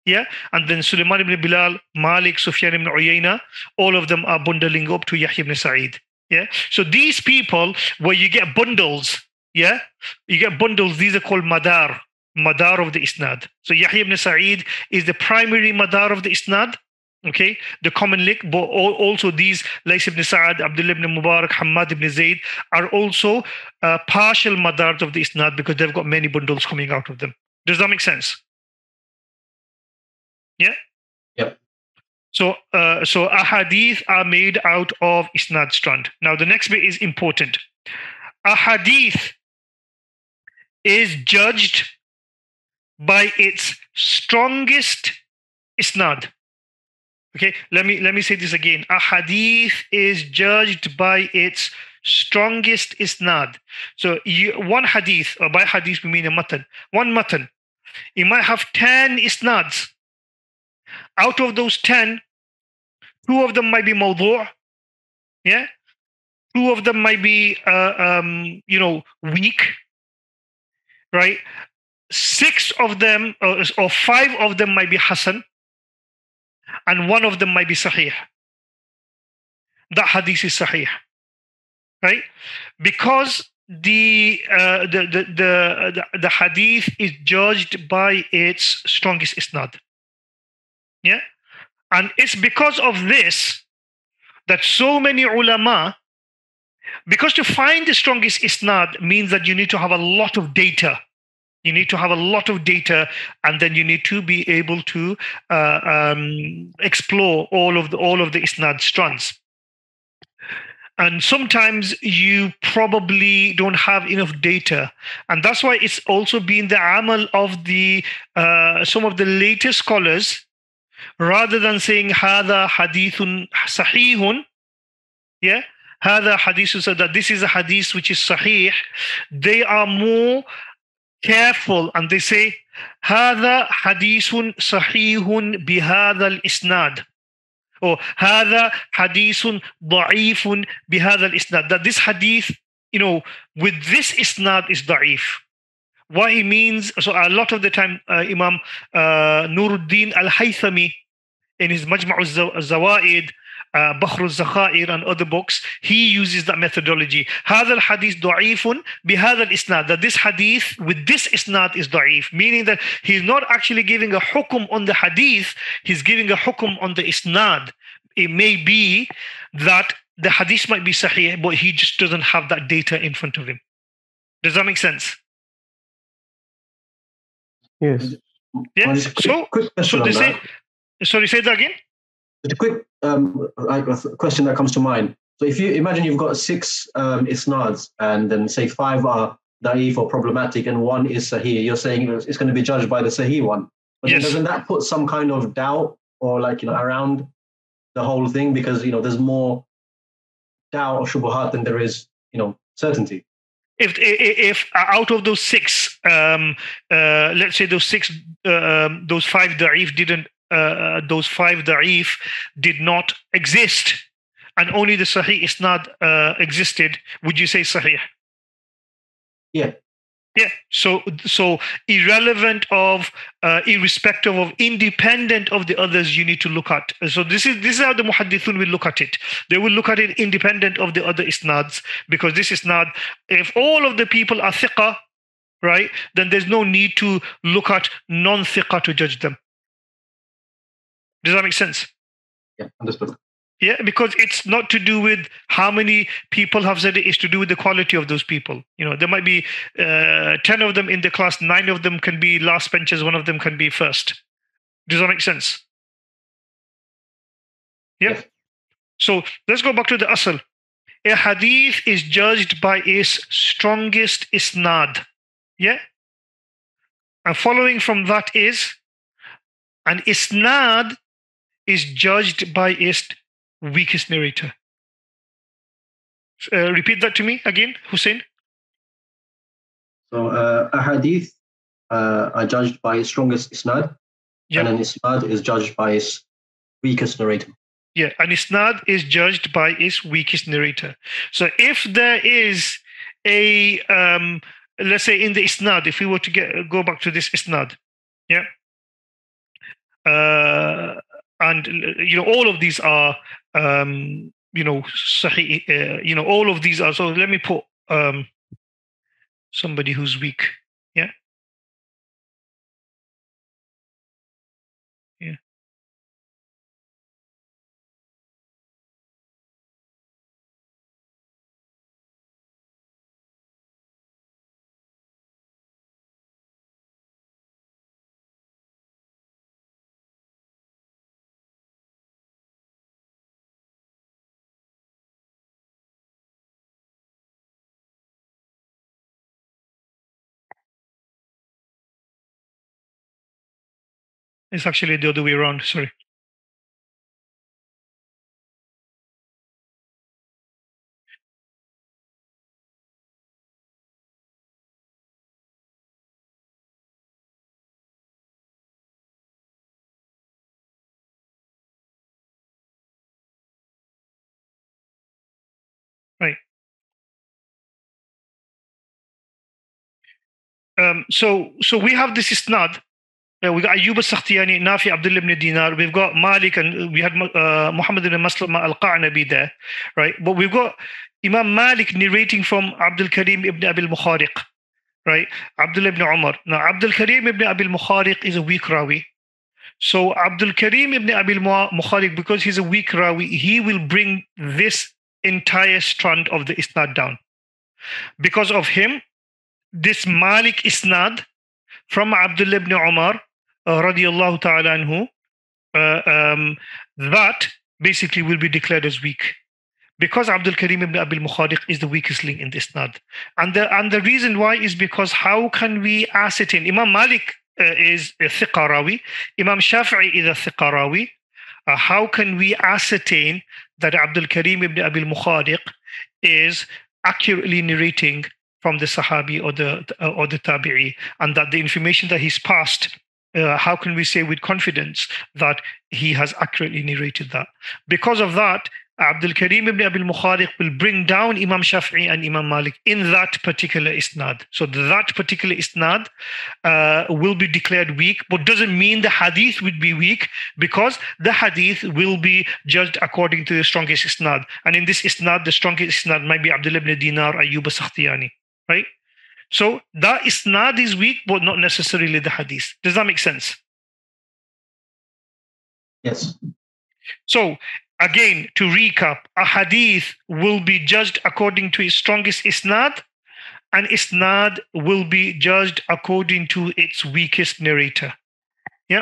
Yeah, and then Sulaiman ibn Bilal, Malik, Sufyan ibn Uyayna, all of them are bundling up to Yahya ibn Sa'id. Yeah, so these people where you get bundles, yeah, you get bundles. These are called madar, madar of the isnad. So Yahya ibn Sa'id is the primary madar of the isnad. Okay, the common link, but also these Lays ibn Sa'ad, Abdullah ibn Mubarak, Hamad ibn Zayd are also uh, partial madars of the isnad because they've got many bundles coming out of them. Does that make sense? Yeah. Yep. So, uh, so ahadith are made out of isnad strand. Now, the next bit is important. Ahadith is judged by its strongest isnad. Okay, let me let me say this again. Ahadith is judged by its strongest isnad. So, you, one hadith, or by hadith we mean a matan. One matan, it might have ten isnads. Out of those ten, two of them might be mawdu', yeah? Two of them might be, uh, um, you know, weak, right? Six of them, or, or five of them might be hasan, and one of them might be sahih. That hadith is sahih, right? Because the, uh, the, the, the, the, the hadith is judged by its strongest isnad. Yeah, and it's because of this that so many ulama, because to find the strongest isnad means that you need to have a lot of data. You need to have a lot of data, and then you need to be able to uh, um, explore all of the all of the isnad strands. And sometimes you probably don't have enough data, and that's why it's also been the amal of the uh, some of the later scholars. Rather than saying "Hada hadithun sahihun," yeah, "Hada hadithun," so that this is a hadith which is sahih, they are more careful and they say "Hada hadithun sahihun bihada al-isnad," or "Hada hadithun da'ifun bihada al-isnad." That this hadith, you know, with this isnad is da'if. What he means, so a lot of the time, uh, Imam uh, Nuruddin al-Haythami, in his Majma' al-Zawaid, uh, Bakhr al-Zakhair, and other books, he uses that methodology. هذا الحديث ضعيف بهذا الإسناد. That this hadith with this isnad is da'if, meaning that he's not actually giving a hukum on the hadith, he's giving a hukum on the isnad. It may be that the hadith might be sahih, but he just doesn't have that data in front of him. Does that make sense? Yes. Yeah. Well, quick, so, quick so they say, sorry, say that again. Just a quick um, like a question that comes to mind. So, if you imagine you've got six um, isnads, and then say five are da'if or problematic, and one is sahih, you're saying it's going to be judged by the sahih one. But Yes. doesn't that put some kind of doubt or like you know around the whole thing, because you know there's more doubt or shubuhat than there is you know certainty? If, if if out of those six, um, uh, let's say those six, uh, um, those five da'if didn't, uh, those five da'if did not exist, and only the sahih isnad uh, existed, would you say sahih? Yeah. Yeah. So so irrelevant of, uh, irrespective of, independent of the others, you need to look at. So this is this is how the muhaddithun will look at it. They will look at it independent of the other isnads, because this isnad, if all of the people are thiqah, right, then there's no need to look at non-thiqah to judge them. Does that make sense? Yeah, understood. Yeah, because it's not to do with how many people have said it, it's to do with the quality of those people. You know, there might be uh, ten of them in the class, nine of them can be last benches, one of them can be first. Does that make sense? Yeah. Yes. So let's go back to the asl. A hadith is judged by its strongest isnad. Yeah. And following from that is, an isnad is judged by its weakest narrator. Uh, repeat that to me again, Hussein. So uh, a hadith uh, are judged by its strongest isnad, Yeah. and an isnad is judged by its weakest narrator. Yeah, an isnad is judged by its weakest narrator. So if there is a, um, let's say in the isnad, if we were to get go back to this isnad, yeah, uh, and you know all of these are um, you know sahih, uh, you know all of these are. So let me put um, somebody who's weak. Yeah. Yeah. It's actually the other way around. Sorry. Right. Um, so so we have this isnad. Uh, we got Ayyub al-Sakhtiyani, Nafi Abdullah ibn Dinar. We've got Malik, and we had uh, Muhammad ibn Maslama al-Qa'nabi there, right? But we've got Imam Malik narrating from Abdul Karim ibn Abil Mukhariq, right? Abdullah ibn Umar. Now, Abdul Karim ibn Abil Mukhariq is a weak rawi. So Abdul Karim ibn Abil Mukhariq, because he's a weak rawi, he will bring this entire strand of the isnad down. Because of him, this Malik isnad from Abdullah ibn Umar, uh, radiallahu ta'ala anhu, uh, um, that basically will be declared as weak. Because Abdul Karim ibn Abil Mukhariq is the weakest link in this isnad. And the, and the reason why is because how can we ascertain? Imam Malik uh, is a thiqa rawi. Imam Shafi'i is a thiqa rawi. Uh, how can we ascertain that Abdul Karim ibn Abil Mukhariq is accurately narrating from the Sahabi or the or the Tabi'i, and that the information that he's passed, uh, how can we say with confidence that he has accurately narrated that? Because of that, Abdul Karim ibn Abil Mukhariq will bring down Imam Shafi'i and Imam Malik in that particular isnad. So that particular isnad uh, will be declared weak, but doesn't mean the hadith would be weak, because the hadith will be judged according to the strongest isnad. And in this isnad, the strongest isnad might be Abdullah ibn Dinar, Ayyub al-Sakhtiyani, right? So that isnad is weak, but not necessarily the hadith. Does that make sense? Yes. So again, to recap, a hadith will be judged according to its strongest isnad, and isnad will be judged according to its weakest narrator. Yeah.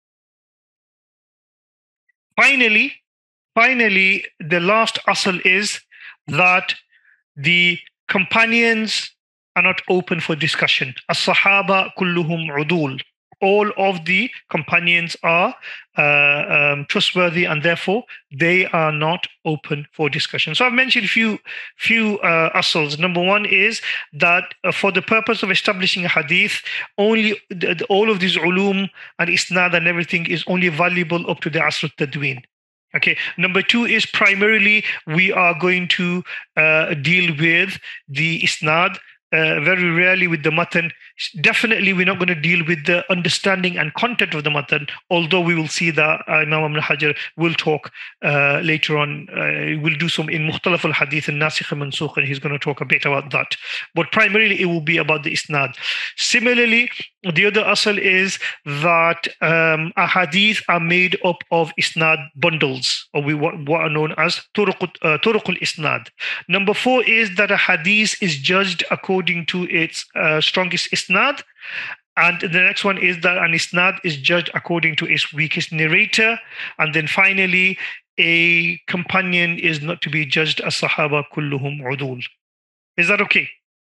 Finally, finally, the last asl is that the companions are not open for discussion. As-sahaba kulluhum udul. All of the companions are uh, um, trustworthy, and therefore they are not open for discussion. So I've mentioned a few, few uh, asls. Number one is that uh, for the purpose of establishing a hadith, only the, the, all of these ulum and isnad and everything is only valuable up to the asr al-tadween. Okay. Number two is primarily we are going to uh, deal with the isnad. Uh, very rarely with the matan. Definitely we're not going to deal with the understanding and content of the matan, although we will see that uh, Imam Ibn Hajar will talk uh, later on. Uh, we'll do some in Mukhtalaf al-Hadith and Nasikh and Mansukh, and he's going to talk a bit about that. But primarily it will be about the isnad. Similarly, the other asal is that um, ahadith are made up of isnad bundles, or we what, what are known as turuq uh, al-isnad. Number four is that a hadith is judged according according to its uh, strongest isnad, and the next one is that an isnad is judged according to its weakest narrator, and then finally a companion is not to be judged as sahaba kulluhum udul. Is that okay?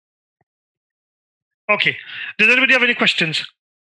Okay. Does anybody have any questions?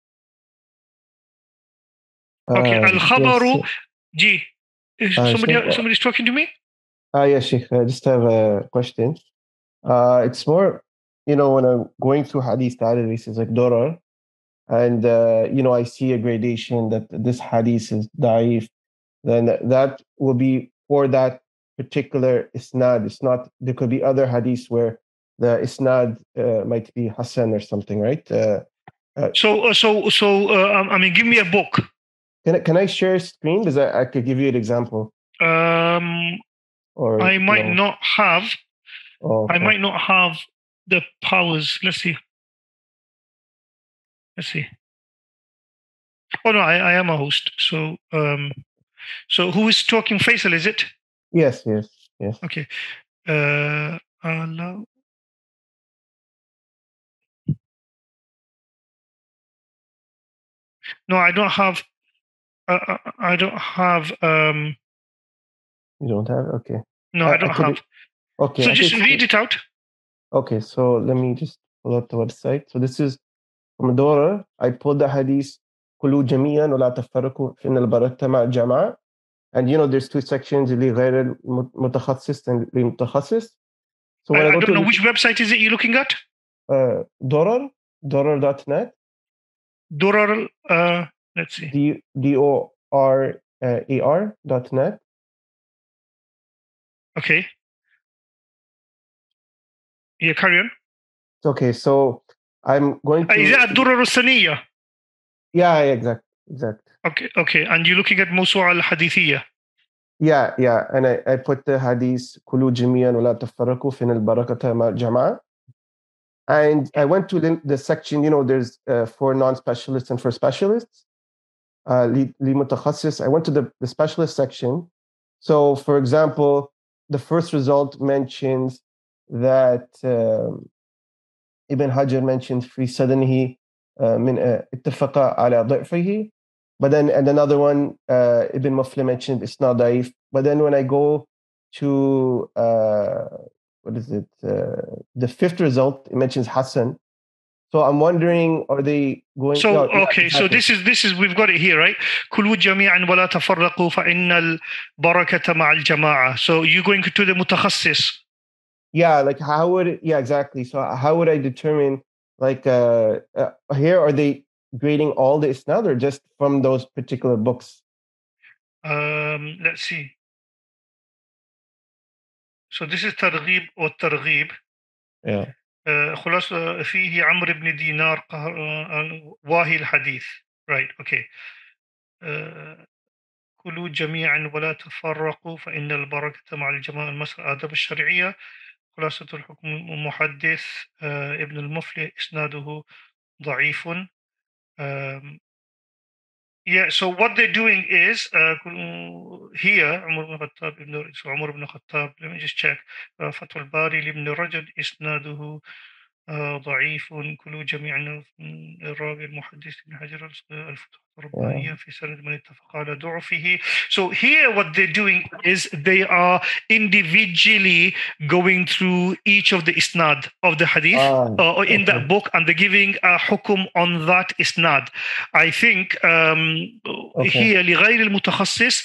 Okay. Uh, Al khabaru, yes. G. Uh, Somebody, Sheikh, somebody's talking to me. Ah, uh, yes, Sheikh. I just have a question. Uh, it's more, you know, when I'm going through hadith databases like Durar, and, uh, you know, I see a gradation that this hadith is da'if, then that will be for that particular isnad. It's not, there could be other hadiths where the isnad uh, might be Hassan or something, right? Uh, uh, so, uh, so, so, uh, I mean, give me a book. Can I, can I share screen? Because I, I could give you an example. Um, Or I might no? not have. Oh, I okay. might not have the powers. Let's see. Let's see. Oh no, I, I am a host. So um, so who is talking? Faisal, is it? Yes, yes, yes. Okay. Uh, allow. No, I don't have. Uh, I don't have. Um, You don't have? Okay. no, I, I don't I could, have. okay. So I just could, read it out. okay, so let me just pull up the website. So this is from Dora. I pulled the hadith كلوا جميعا ولا تفرقوا فإن البركة مع الجماعة. And you know, there's two sections, اللي غير المتخصص and المتخصص. So when I, I, I go don't to know the, which website is it you're looking at. uh, Dorar, Dorar dot net. Dorar. Uh, let's see. D D O R A R dot net. Okay. Yeah, carry on. Okay, so I'm going Uh, to. is it Ad-Durar al-Saniyya? Yeah, exact, exact. Okay, okay. And you're looking at Mawsu'a al-Hadithiyya. Yeah, yeah. And I, I put the hadith كلوا جميعا ولا تفرقوا فإن البركة مع الجماعة. And I went to the, the section, you know, there's uh, for non-specialists and for specialists. Uh, li, li متخصص. I went to the, the specialist section. So, for example, the first result mentions that um, Ibn Hajar mentioned في سدنه uh, من uh, اتفق على ضعفه. But then, and another one, uh, Ibn Mufli mentioned it's not daif. But then when I go to, uh, what is it, uh, the fifth result, it mentions Hassan. So I'm wondering, are they going? So no, yeah, okay, so exactly. this is this is we've got it here, right? كلوا جميعا ولا تفرقوا فإن البركة مع الجماعة. So you're going to the متخصص. Yeah, like how would it, yeah, exactly. So how would I determine, like, uh, uh here, are they grading all the isnad or just from those particular books? Um, let's see. So this is ترغيب والترغيب. Yeah. خلاصة فيه عمرو بن دينار واهي الحديث. Right, okay. كلوا جميعا ولا تفرقوا فإن البركة مع الجماعة المسألة آداب الشرعية. خلاصة الحكم محدث ابن المفلح إسناده ضعيف. Um, yeah, so what they're doing is uh, here عمر بن الخطاب ابن عمر بن الخطاب. Let me just check. uh, فتح الباري لابن رجب إسناده uh, ضعيف. كلوا جميعا الراوي المحدث ابن حجر الفتوح الربانية في سند من اتفق على ضعفه. So here what they're doing is they are individually going through each of the isnad of the hadith Ah, uh, in okay. that book, and they're giving a hukum on that isnad. I think um, Okay. here لغير المتخصص.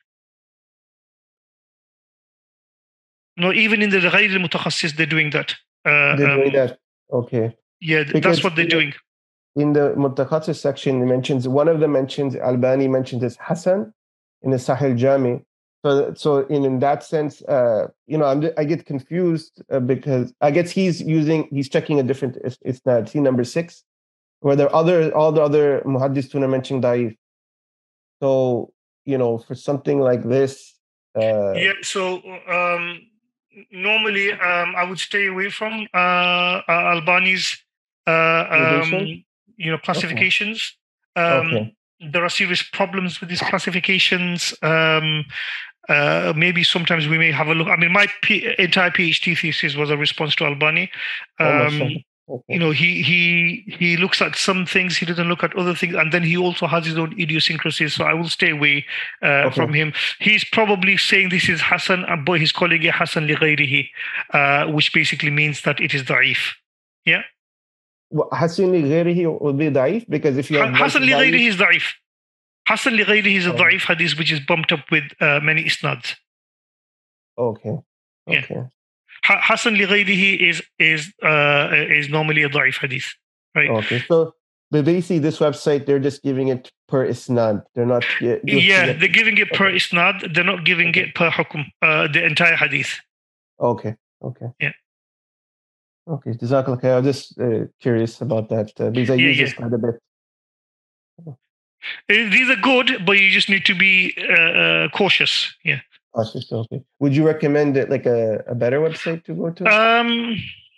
No, even in the غير المتخصص they're doing that. Uh, They're doing um, that. Okay. Yeah, th- Because that's what they're in the- doing. In the Mutakhasis section, it mentions, one of them mentions, Albani mentions this Hassan in the Sahih Jami. So, so in, in that sense, uh, you know, I'm, I get confused uh, because I guess he's using, he's checking a different is- isnad. See number six, where there are other, all the other muhaddithun are mentioning da'if. So, you know, for something like this. Uh, Yeah, so um, normally um, I would stay away from uh, uh, Albani's, uh, um, you know, classifications. Um, Okay. There are serious problems with these classifications. Um, uh, maybe sometimes we may have a look. I mean, my P- entire PhD thesis was a response to Albani. Oh, Um, mashallah. Okay. you know, he he he looks at some things, he doesn't look at other things, and then he also has his own idiosyncrasies. So I will stay away uh, Okay. from him. He's probably saying this is Hassan, but he's calling it Hassan لغيره, uh, which basically means that it is da'if. Yeah. Well, Hassan لغيره will be da'if because if you have Hassan one da'if- لغيره is da'if. Hassan لغيره is a Oh. da'if hadith which is bumped up with uh, many isnads. Okay. Yeah. Okay. Ha- Hassan لغيره is is uh, is normally a da'if hadith, right? Okay. So, but basically, this website, they're just giving it per isnad. They're not. gi- just Yeah, get- they're giving it per Okay. isnad. They're not giving Okay. it per hukum, uh, the entire hadith. Okay. Okay. Yeah. Okay. Jazakallah khair. I was just uh, curious about that uh, because I Yeah, use yeah. this quite a bit. These are good, but you just need to be uh, uh, cautious. Yeah. Cautious, okay. Would you recommend it like a, a better website to go to? Um,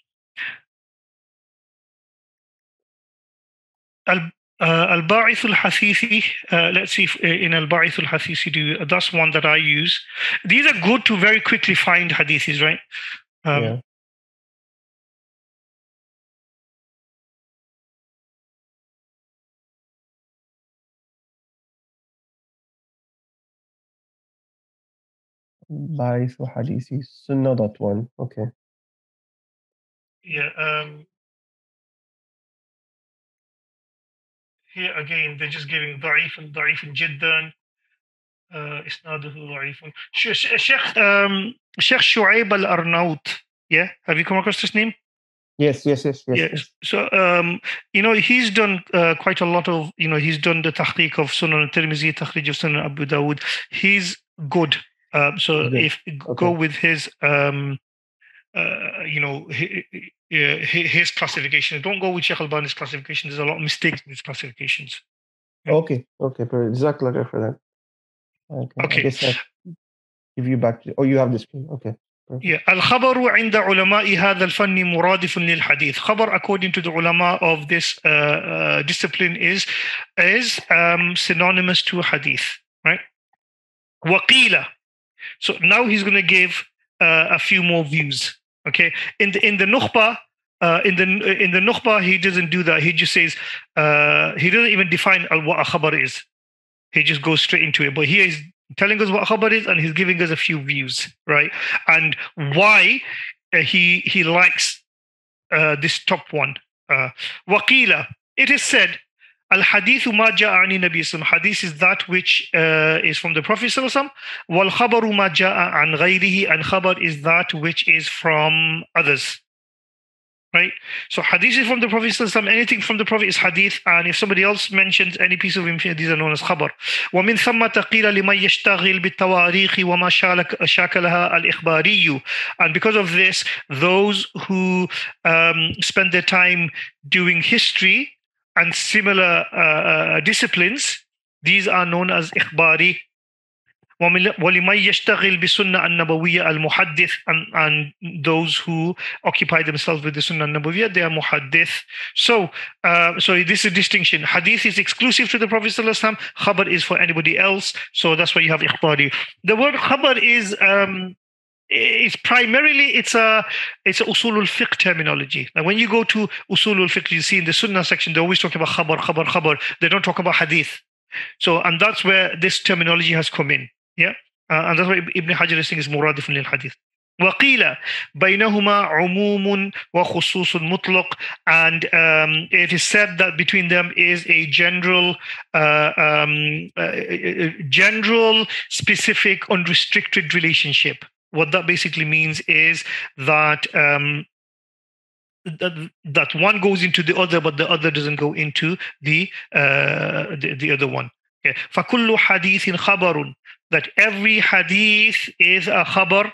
Al- uh, Al-Ba'ith al-Hasithi, uh, let's see if uh, in Al-Ba'ith al-Hasithi, do- that's one that I use. These are good to very quickly find hadiths, right? Um, yeah. Ba'ith al-Hadithi, Sunnah dot one. Okay. Yeah. Um, here again, they're just giving ضعيف ضعيف جدا. Uh, إسناده ضعيف. Sh- Sh- Sheikh um, Sheikh Shu'aib al-Arnaut. Yeah. Have you come across this name? Yes, yes, yes, yes. Yes. yes. So, um, you know, he's done uh, quite a lot of, you know, he's done the tahqiq of Sunan al-Tirmizi, tahqiq of Sunan Abu Dawud. He's good. Um, so Good. if Okay. go with his, um, uh, you know, his, his classification. Don't go with Sheikh Albani's classification. There's a lot of mistakes in his classifications. Okay, okay. Jazakallah khair for that. Okay. Okay. I guess I give you back to, oh, you have the screen. Okay. Perfect. Yeah. الخبر عند علماء هذا الفن مرادف للحديث. خبر, according to the ulama of this uh, uh, discipline, is is um, synonymous to hadith, right? وقيل. So now he's going to give uh, a few more views. Okay. In the in the Nukhba, uh, in the in the Nukhba, he doesn't do that. He just says uh, he doesn't even define what a khabar is. He just goes straight into it. But here he's telling us what khabar is, and he's giving us a few views, right? And why uh, he he likes uh, this top one. Uh, Waqila, it is said, al hadithu ma ja'a ani Nabi sallam. Hadith is that which uh, is from the Prophet sallam. Wal khabaru ma ja'a an ghayrihi, and khabar is that which is from others. Right? So hadith is from the Prophet ﷺ. Anything from the Prophet is hadith, and if somebody else mentions any piece of information, these are known as khabar. ومن ثم قيل لمن يشتغل بالتواريخ وما شاكلها الإخباري. And because of this, those who um, spend their time doing history and similar uh, uh, disciplines, these are known as ikhbari. وَلِمَنْ يَشْتَغِلْ بِسُنَّةِ النَّبَوِيَّةِ الْمُحَدِّثِ, and, and those who occupy themselves with the Sunnah Nabawiyyah, they are muhaddith. So, uh, so this is a distinction. Hadith is exclusive to the Prophet ﷺ. Khabar is for anybody else. So that's why you have ikhbari. The word khabar is um, it's primarily it's a it's a usulul fiqh terminology. Now, when you go to usulul fiqh, you see in the Sunnah section they always talk about khabar, khabar, khabar. They don't talk about hadith. So, and that's where this terminology has come in. Yeah, uh, and that's why Ibn Hajar is saying is muradif lil hadith. وقيل بينهما عموم وخصوص مطلق, and um, it is said that between them is a general, uh, um, uh, general, specific, unrestricted relationship. What that basically means is that um, that, that one goes into the other, but the other doesn't go into the uh, the, the other one. Okay. فَكُلُّ حَدِيثٍ خَبَرٌ, that every hadith is a khabar.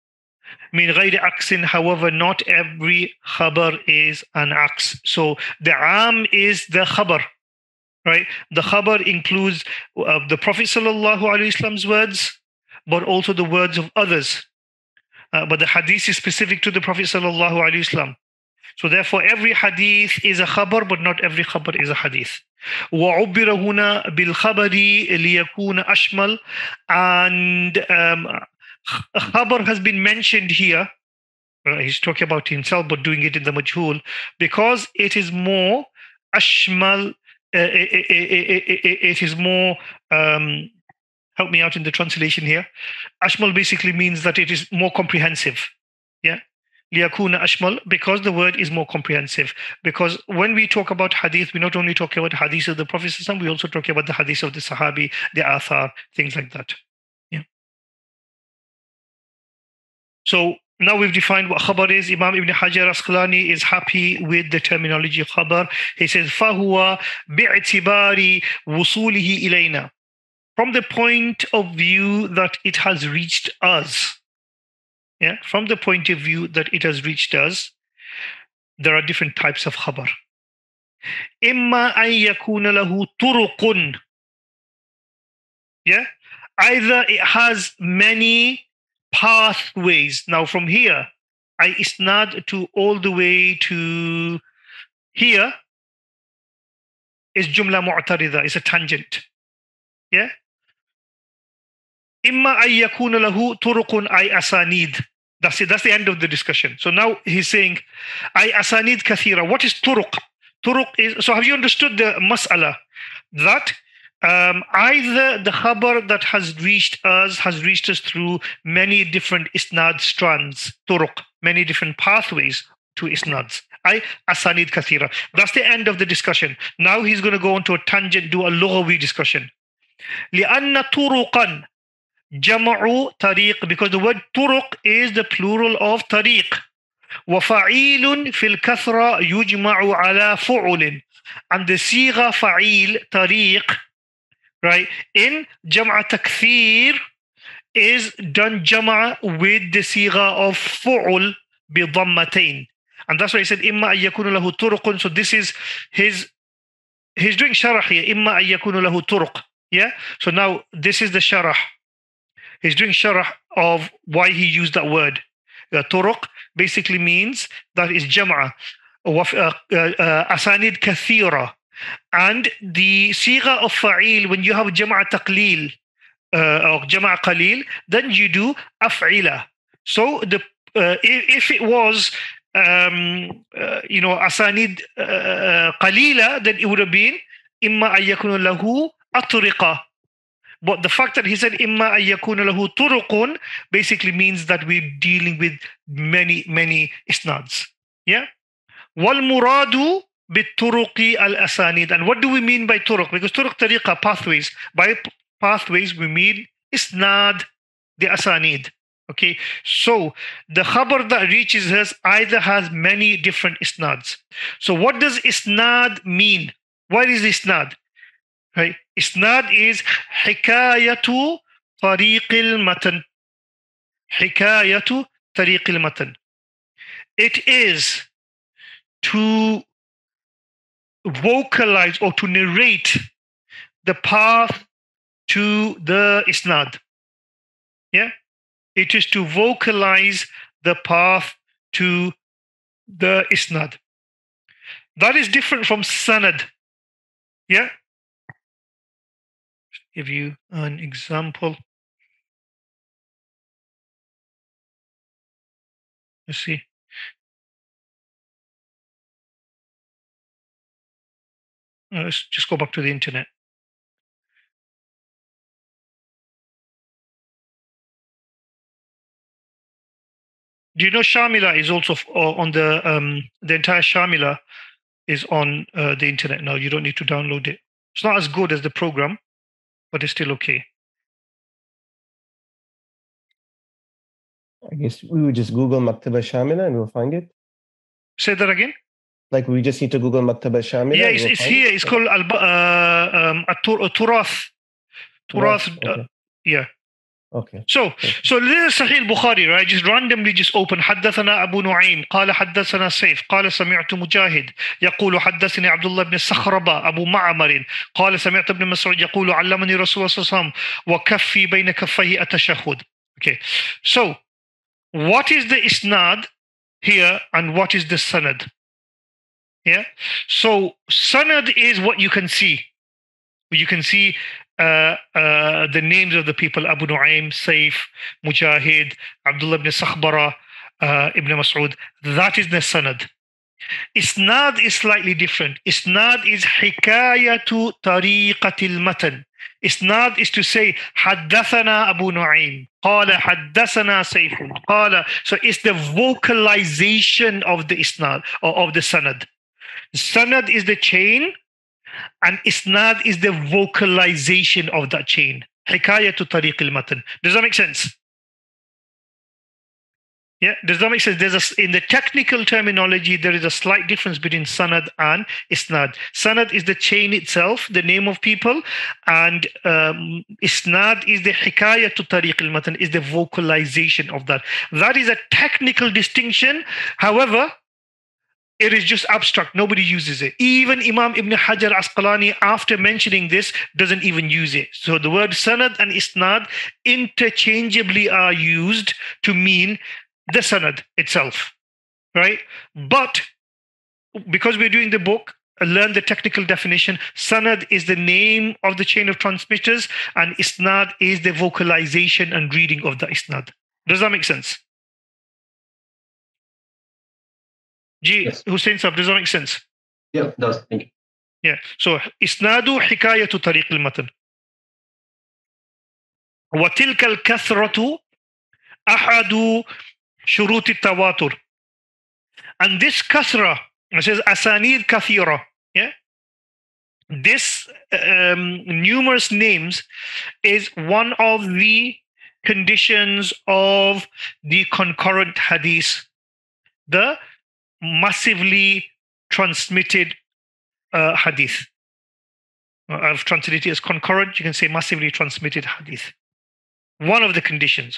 مِنْ غَيْرِ عَكْسٍ, however, not every khabar is an aks. So the am is the khabar, right? The khabar includes uh, the Prophet sallallahu alaihi wasallam's words, but also the words of others. Uh, but the hadith is specific to the Prophet sallallahu alaihi wasallam. So therefore, every hadith is a khabar, but not every khabar is a hadith. وَعُبِّرَ هُنَا بِالْخَبَرِ لِيَكُونَ أَشْمَلَ, and um, khabar has been mentioned here. Uh, he's talking about himself, but doing it in the majhul, because it is more ashmal. Uh, it, it, it, it is more. Um, help me out in the translation here. Ashmal basically means that it is more comprehensive. Yeah. Liyakuna ashmal, because the word is more comprehensive. Because when we talk about hadith, we not only talk about hadith of the Prophet, we also talk about the hadith of the Sahabi, the Athar, things like that. Yeah. So now we've defined what khabar is. Imam Ibn Hajar Asqalani is happy with the terminology of khabar. He says, فَهُوَ بِاعْتِبَارِ وُصُولِهِ إِلَيْنَا, from the point of view that it has reached us. Yeah, from the point of view that it has reached us, there are different types of khabar. إِمَّا أَن يَكُونَ لَهُ طُرُقٌ Yeah, either it has many pathways. Now from here, I isnad to all the way to here is jumla mu'tarida, is a tangent. Yeah. Imma ay yakuna lahu turuqun ay asanid. That's it. That's the end of the discussion. So now he's saying ay asanid kathira. What is turuq? Turuq is, so have you understood the mas'ala? That um, either the khabar that has reached us has reached us through many different isnad strands, turuq, many different pathways to isnads. Ay asanid kathira. That's the end of the discussion. Now he's going to go on to a tangent, do a lughawi discussion. لأن طرقا جمع طريق, because the word طرق is the plural of طريق. وفعيل في الكثرة يجمع على فعل, and the صيغة فعيل طريق, right, in جمع تكثير is done جمع with the صيغة of فعل بضمتين. And that's why he said إما أن يكون له طرق. So this is his, he's doing sharah here. إما أن يكون له طرق. Yeah. So now this is the sharah. He's doing sharah of why he used that word. Uh, turuq basically means that is jam'a, asanid kathira. And the sigha of fa'il, when you have jam'a taqlil uh, or jam'a qalil, then you do af'ila. So the uh, if, if it was um, uh, you know asanid uh, qalila, then it would have been imma an yakuna lahu atriqa. But the fact that he said imma an yakuna lahu turuqun basically means that we're dealing with many, many isnads. Yeah? Wal muradu bit turuqi al asanid. And what do we mean by turuq? Because turuq tariqa, pathways. By pathways we mean isnad, the asanid. Okay, so the khabar that reaches us either has many different isnads. So what does isnad mean? What is isnad? Right? Isnad is hikayatu tariqil matan. Hikayatu tariqil matan. It is to vocalize or to narrate the path to the isnad. Yeah? It is to vocalize the path to the isnad. That is different from sanad. Yeah? Give you an example. Let's see. Uh, let's just go back to the internet. Do you know Shamila is also on the um, the entire Shamila is on uh, the internet now. You don't need to download it. It's not as good as the program, but it's still okay. I guess we would just Google Maktaba Shamila and we'll find it. Say that again. Like we just need to Google Maktaba Shamila. Yeah, it's, we'll it's here. It? It's called Al uh, um, Turath. Turath. Okay. Uh, yeah. Okay. So, okay. so this is Sahih Bukhari, right? Just randomly just open. حدثنا أبو نعيم قال حدثنا سيف قال سمعت مجاهد يقول حدثني عبد الله بن الصخربة أبو معمر قال سمعت ابن مسعود يقول علمني رسول الله صلى الله عليه وسلم وكفي بين كفيه التشهد. Okay. So, what is the isnad here and what is the sanad? Yeah. So, sanad is what you can see. You can see uh, uh, the names of the people: Abu Nu'aym, Saif, Mujahid, Abdullah ibn Sakhbara, uh, Ibn Mas'ud. That is the sanad. Isnad is slightly different. Isnad is hikayatu tariqatil matan. Isnad is to say حدثنا Abu Nu'aym, قال حدثنا سيف, قال. So it's the vocalization of the isnad or of the sanad. Sanad is the chain, and isnad is the vocalization of that chain. Hikayatu tariqil matan. Does that make sense? Yeah, does that make sense? There's a, in the technical terminology, there is a slight difference between sanad and isnad. Sanad is the chain itself, the name of people, and um, isnad is the hikayatu tariqil matan, is the vocalization of that. That is a technical distinction. However, it is just abstract. Nobody uses it. Even Imam Ibn Hajar Asqalani, after mentioning this, doesn't even use it. So the word sanad and isnad interchangeably are used to mean the sanad itself, right? But because we're doing the book, learn the technical definition. Sanad is the name of the chain of transmitters, and isnad is the vocalization and reading of the isnad. Does that make sense? G, Yes. Hussein Sab, does that make sense? Yeah, it does. Thank you. Yeah. So isnadu hikayatu tariq al-matan. وتلك الكثرة أحد شروط التواتر. And this kathra, it says asanid kathira. Yeah. This um, numerous names is one of the conditions of the concurrent hadith, the massively transmitted uh, hadith. I've translated it as concurrent. You can say massively transmitted hadith. One of the conditions.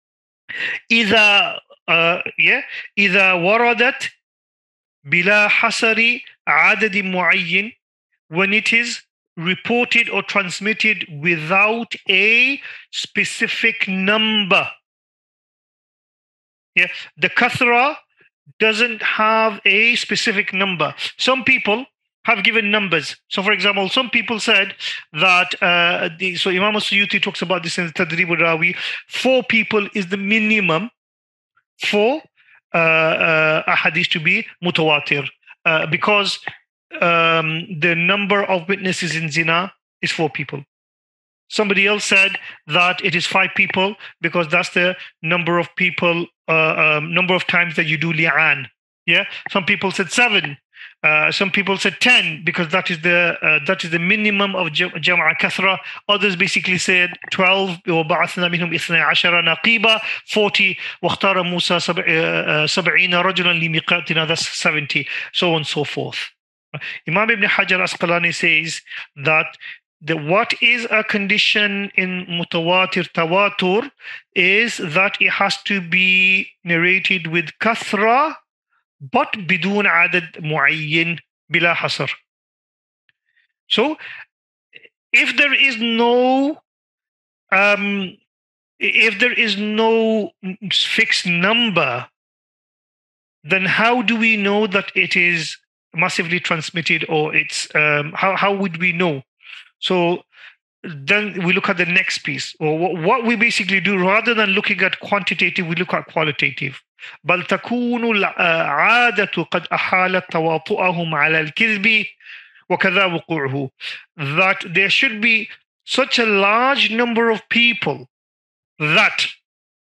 إذا uh, yeah إذا وردت بلا حصر عدد معين, when it is reported or transmitted without a specific number. Yeah, the kathra doesn't have a specific number. Some people have given numbers. So, for example, some people said that, uh, the, so Imam Suyuti talks about this in the Tadrib al-Rawi, four people is the minimum for uh, uh, a hadith to be mutawatir, uh, because um, the number of witnesses in zina is four people. Somebody else said that it is five people because that's the number of people, uh, um, number of times that you do li'an. Yeah. Some people said seven. Uh, some people said ten because that is the uh, that is the minimum of jam'a kathra. Others basically said twelve. وَبَعَثْنَا مِنْهُمْ اثْنَيْ عَشَرَ نَقِيبًا, forty. وَاخْتَارَ مُوسَى سَبْعِينَ رَجُلًا لِمِيقَاتِنَا, that's seventy. So on and so forth. Imam Ibn Hajar Asqalani says that the what is a condition in mutawatir tawatur is that it has to be narrated with kathra, but bidun adad muayyin bila hasr. So if there is no um, if there is no fixed number, then how do we know that it is massively transmitted, or it's um, how how would we know? So then we look at the next piece, or what we basically do, rather than looking at quantitative, we look at qualitative. بل تكون العادة قد أحالت تواطؤهم على الكذب وكذا وقوعه. That there should be such a large number of people that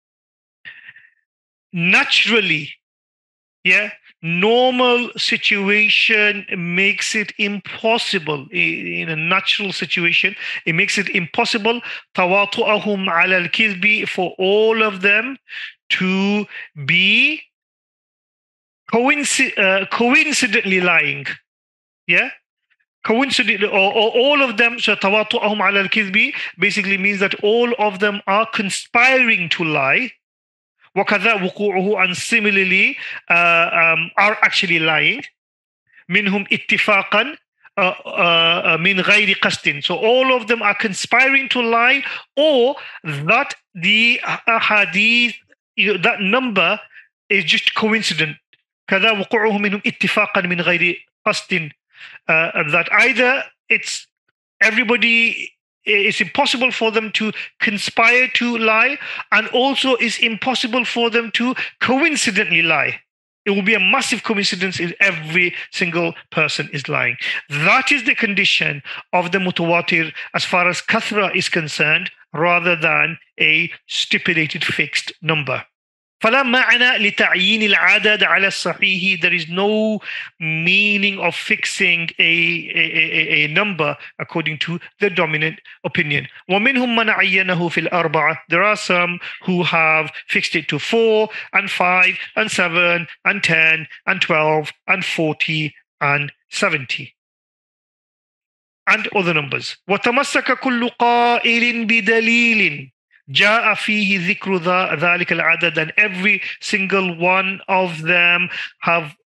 naturally, yeah, normal situation makes it impossible. In a natural situation, it makes it impossible تواطؤهم على الكذب, for all of them to be coinc- uh, coincidentally lying. Yeah, coincidentally, or, or all of them. So تواطؤهم على الكذب basically means that all of them are conspiring to lie. وكذا وقوعه, and similarly uh, um, are actually lying. منهم اتفاقا من غير قصد. So all of them are conspiring to lie, or that the hadith, you know, that number is just coincident. كذا وقوعه منهم اتفاقا من غير قصد. That either it's everybody, it's impossible for them to conspire to lie, and also it's impossible for them to coincidentally lie. It will be a massive coincidence if every single person is lying. That is the condition of the mutawatir as far as kathra is concerned, rather than a stipulated fixed number. فلا معنى لتعيين العدد على الصحيح. There is no meaning of fixing a, a, a, a number according to the dominant opinion. ومنهم من عينه في الأربعة. There are some who have fixed it to four and five and seven and ten and twelve and forty and seventy. And other numbers. وتمسك كل قائل بدليل جاء فيه ذكر ذلك العدد, and every single one of them have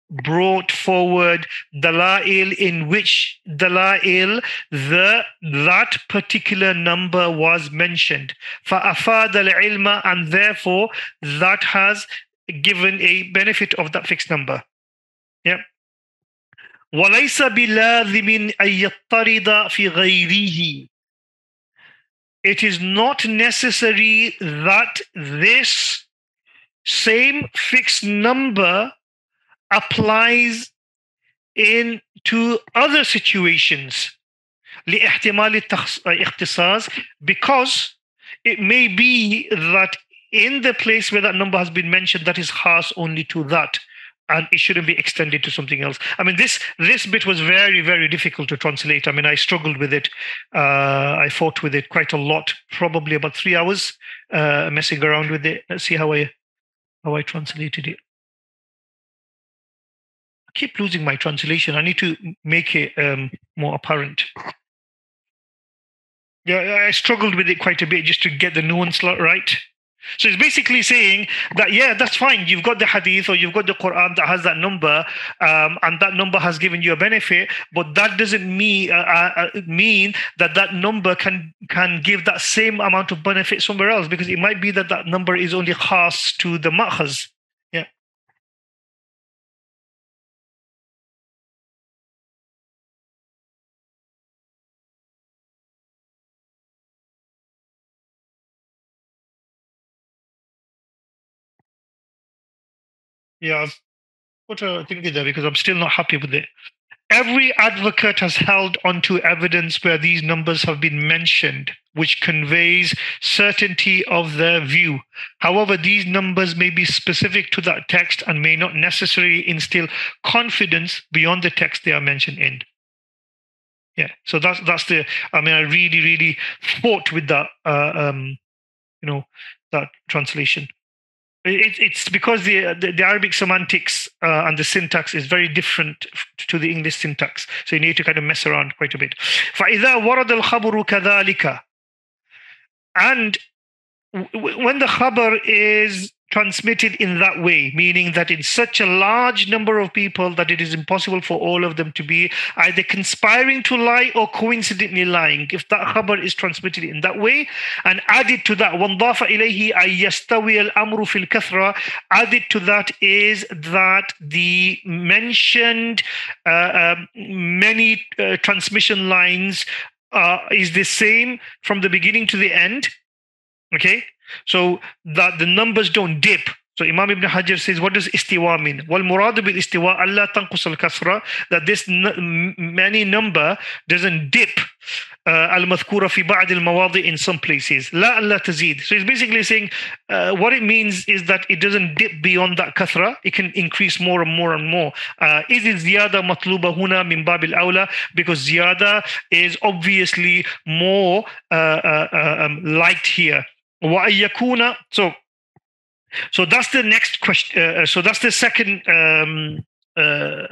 brought forward dalail in which dalail the that particular number was mentioned. فَأَفَادَ الْعِلْمَ, and therefore that has given a benefit of that fixed number. Yeah. وَلَيْسَ بِلَازِمٍ أَن يَضْطَرِدَ فِي غَيْرِهِ. It is not necessary that this same fixed number applies in to other situations لِاحْتِمَالِ الاختصاص, because it may be that in the place where that number has been mentioned, that is khas only to that, and it shouldn't be extended to something else. I mean, this this bit was very, very difficult to translate. I mean, I struggled with it. Uh, I fought with it quite a lot, probably about three hours uh, messing around with it. Let's see how I how I translated it. I keep losing my translation. I need to make it um, more apparent. Yeah, I struggled with it quite a bit just to get the nuance right. So it's basically saying that, yeah, that's fine. You've got the hadith or you've got the Quran that has that number, um, and that number has given you a benefit, but that doesn't mean uh, uh, mean that that number can can give that same amount of benefit somewhere else, because it might be that that number is only khas to the ma'khaz. Yeah. Yeah, I've put a thing in there because I'm still not happy with it. Every advocate has held onto evidence where these numbers have been mentioned, which conveys certainty of their view. However, these numbers may be specific to that text and may not necessarily instill confidence beyond the text they are mentioned in. Yeah, so that's that's the. I mean, I really, really fought with that. Uh, um, you know, that translation. It, it's because the, the the Arabic semantics uh, and the syntax is very different to the English syntax, so you need to kind of mess around quite a bit. فَإِذَا وَرَدَ الْخَبَرُ كَذَلِكَ, and w- when the khabar is transmitted in that way, meaning that in such a large number of people that it is impossible for all of them to be either conspiring to lie or coincidentally lying. If that khabar is transmitted in that way, and added to that, وَانْضَافَ إِلَيْهِ أَن يَسْتَوِيَ الْأَمْرُ فِي الْكَثْرَةِ, added to that is that the mentioned uh, um, many uh, transmission lines uh, is the same from the beginning to the end. Okay, so that the numbers don't dip. So Imam Ibn Hajar says, what does istiwa mean? Wal murad bil istiwa alla tanqus al kasra, that this n- many number doesn't dip al madhkura fi ba'd al mawadi, in some places. La alla tazid. So it's basically saying uh, what it means is that it doesn't dip beyond that kathra. It can increase more and more and more. Is it ziyada matluba huna min bab al awla? Because ziyada is obviously more uh, uh, uh, um, liked here. وَأَيَّكُونَ, so so that's the next question. Uh, so that's the second um, uh,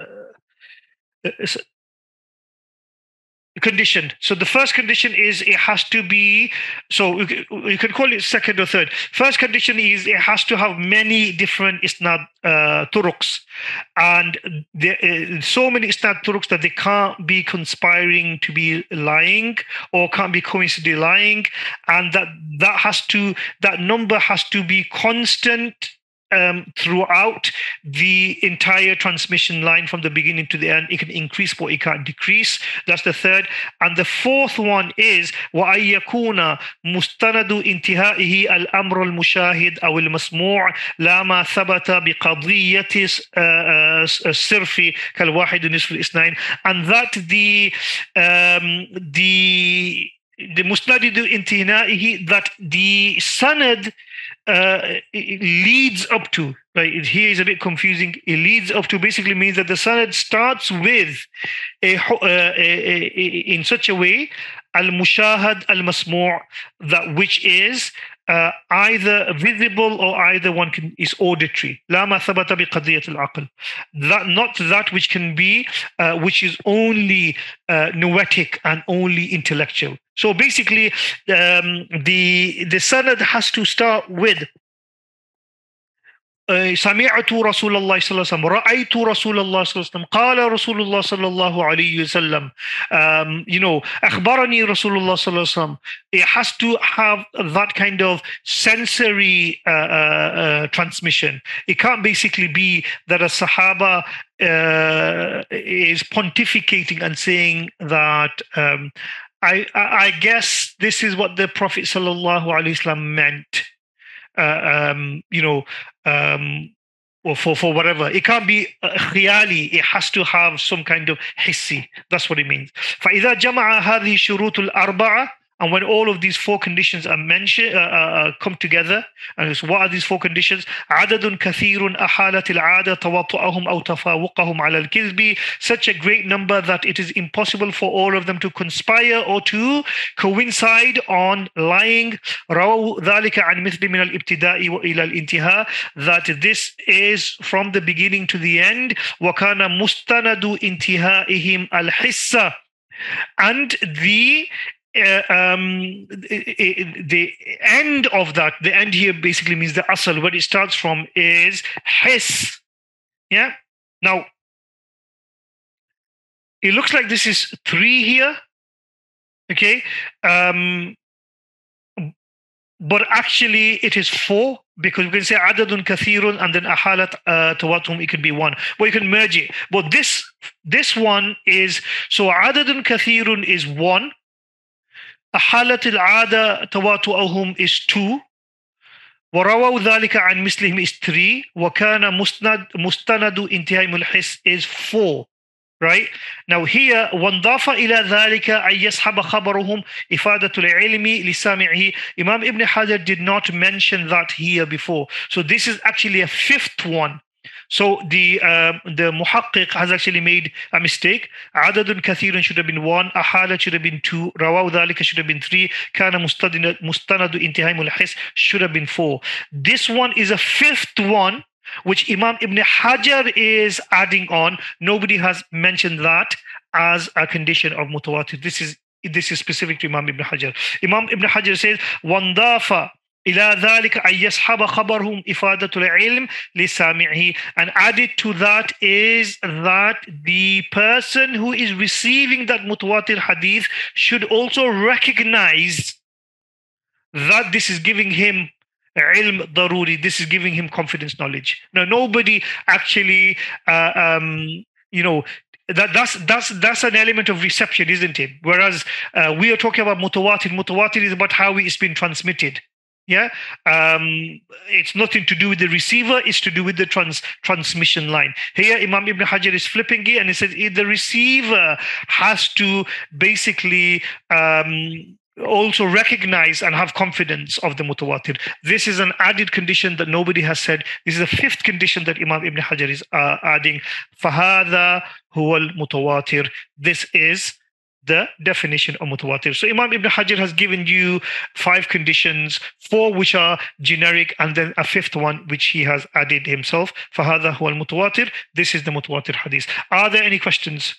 condition. So the first condition is it has to be, so you can call it second or third. First condition is it has to have many different isnad uh, turuqs, and there are so many isnad turuqs that they can't be conspiring to be lying or can't be coincidentally lying, and that that has to that number has to be constant Um, throughout the entire transmission line from the beginning to the end. It can increase, but it can't decrease. That's the third. And the fourth one is وَأَن يَكُونَ مُسْتَنَدُ إِنْتِهَائِهِ الْأَمْرُ الْمُشَاهِدْ أو المسموع لا ما ثبت بقضية الصرف كالواحد نصف الاثنين. And that the um, the the مُسْتَنَدُ إِنْتِهَائِهِ, that the sanad Uh, it leads up to, right? Here is a bit confusing. It leads up to basically means that the sanad starts with a, uh, a, a, a in such a way al-mushahad al-masmu', that which is uh, either visible or either one can is auditory. La ma thabata bi qadiyat al-aql, that not that which can be uh, which is only uh, noetic and only intellectual. So basically, um, the the sanad has to start with سمعت رسول الله صلى الله عليه وسلم رأيت رسول الله صلى الله عليه وسلم قال رسول الله صلى الله عليه وسلم um, you know أخبرني رسول الله صلى الله عليه وسلم. It has to have that kind of sensory uh, uh, uh, transmission. It can't basically be that a Sahaba uh, is pontificating and saying that um, I, I guess this is what the Prophet sallallahu alaihi wasallam meant. Uh, um, you know, um, or for, for whatever. It can't be uh, khiyali. It has to have some kind of hissi. That's what it means. فَإِذَا جَمَعَ هَذِهِ شُرُوطُ الْأَرْبَعَةِ. And when all of these four conditions are mentioned, uh, uh, come together, and so what are these four conditions? عدد كثير أحالت العادة تواطؤهم أو تفاوقهم على الكذب. Such a great number that it is impossible for all of them to conspire or to coincide on lying. رووا ذلك عن مثل من الابتداء وإلى الانتهاء. That this is from the beginning to the end. وكان مستند انتهائهم الحصة. And the Uh, um, the end of that, the end here basically means the asal, where it starts from is his. Yeah. Now, it looks like this is three here. Okay. Um, but actually it is four, because we can say adadun kathirun and then ahalat tawatum, it can be one. But you can merge it. But this, this one is, so adadun kathirun is one. أحالت العادة تواطؤهم is two. ورووا ذلك عن مثلهم is three. وكان مستند مستند انتهاء الحس is four. Right? Now here وانضاف إلى ذلك أن يسحب خبرهم إفادة العلم لسامعه. Imam Ibn Hajar did not mention that here before. So this is actually a fifth one. So the uh, the muhaqqiq has actually made a mistake. عدد كثير should have been one. أحالة should have been two. رواه ذلك should have been three. كان مستند مستند انتهاء الحس should have been four. This one is a fifth one, which Imam Ibn Hajar is adding on. Nobody has mentioned that as a condition of mutawatir. This is this is specific to Imam Ibn Hajar. Imam Ibn Hajar says وانضاف إلى ذلك أن يسحب خبرهم إفادة العلم لسامعه. And added to that is that the person who is receiving that mutawatir hadith should also recognize that this is giving him ilm daruri, this is giving him confidence knowledge. Now, nobody actually, uh, um, you know, That, that's that's that's an element of reception, isn't it? Whereas uh, we are talking about mutawatir. Mutawatir is about how it's been transmitted. Yeah, um, it's nothing to do with the receiver. It's to do with the trans transmission line. Here, Imam Ibn Hajar is flipping it, and he says the receiver has to basically um, also recognize and have confidence of the mutawatir. This is an added condition that nobody has said. This is the fifth condition that Imam Ibn Hajar is uh, adding. فَهَذَا هُوَ الْمُتَوَاتِرُ. This is the definition of mutawatir. So Imam Ibn Hajar has given you five conditions, four which are generic, and then a fifth one which he has added himself. فَهَذَا هُوَ الْمُتَوَاتِرُ. This is the mutawatir hadith. Are there any questions?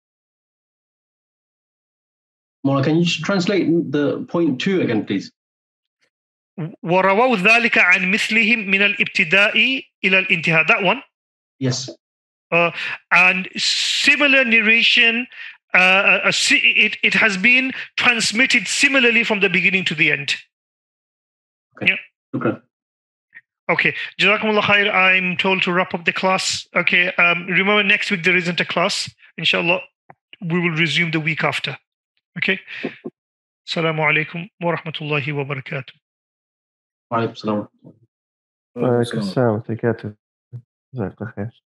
Mola, can you just translate the point two again, please? وَرَوَوْا ذَلِكَ عَنْ مِثْلِهِمْ مِنَ الْإِبْتِدَاءِ إِلَى الْإِنْتِهَاء. That one? Yes. Uh, and similar narration, uh, uh, it, it has been transmitted similarly from the beginning to the end. Okay. Yeah. Okay. Okay. Jazakumullah khair. I'm told to wrap up the class. Okay. Um, remember, next week there isn't a class. Inshallah, we will resume the week after. Okay. Assalamu alaikum wa rahmatullahi wa barakatuh. Wa alaikum salam. Wa alaikum salam wa barakatuh.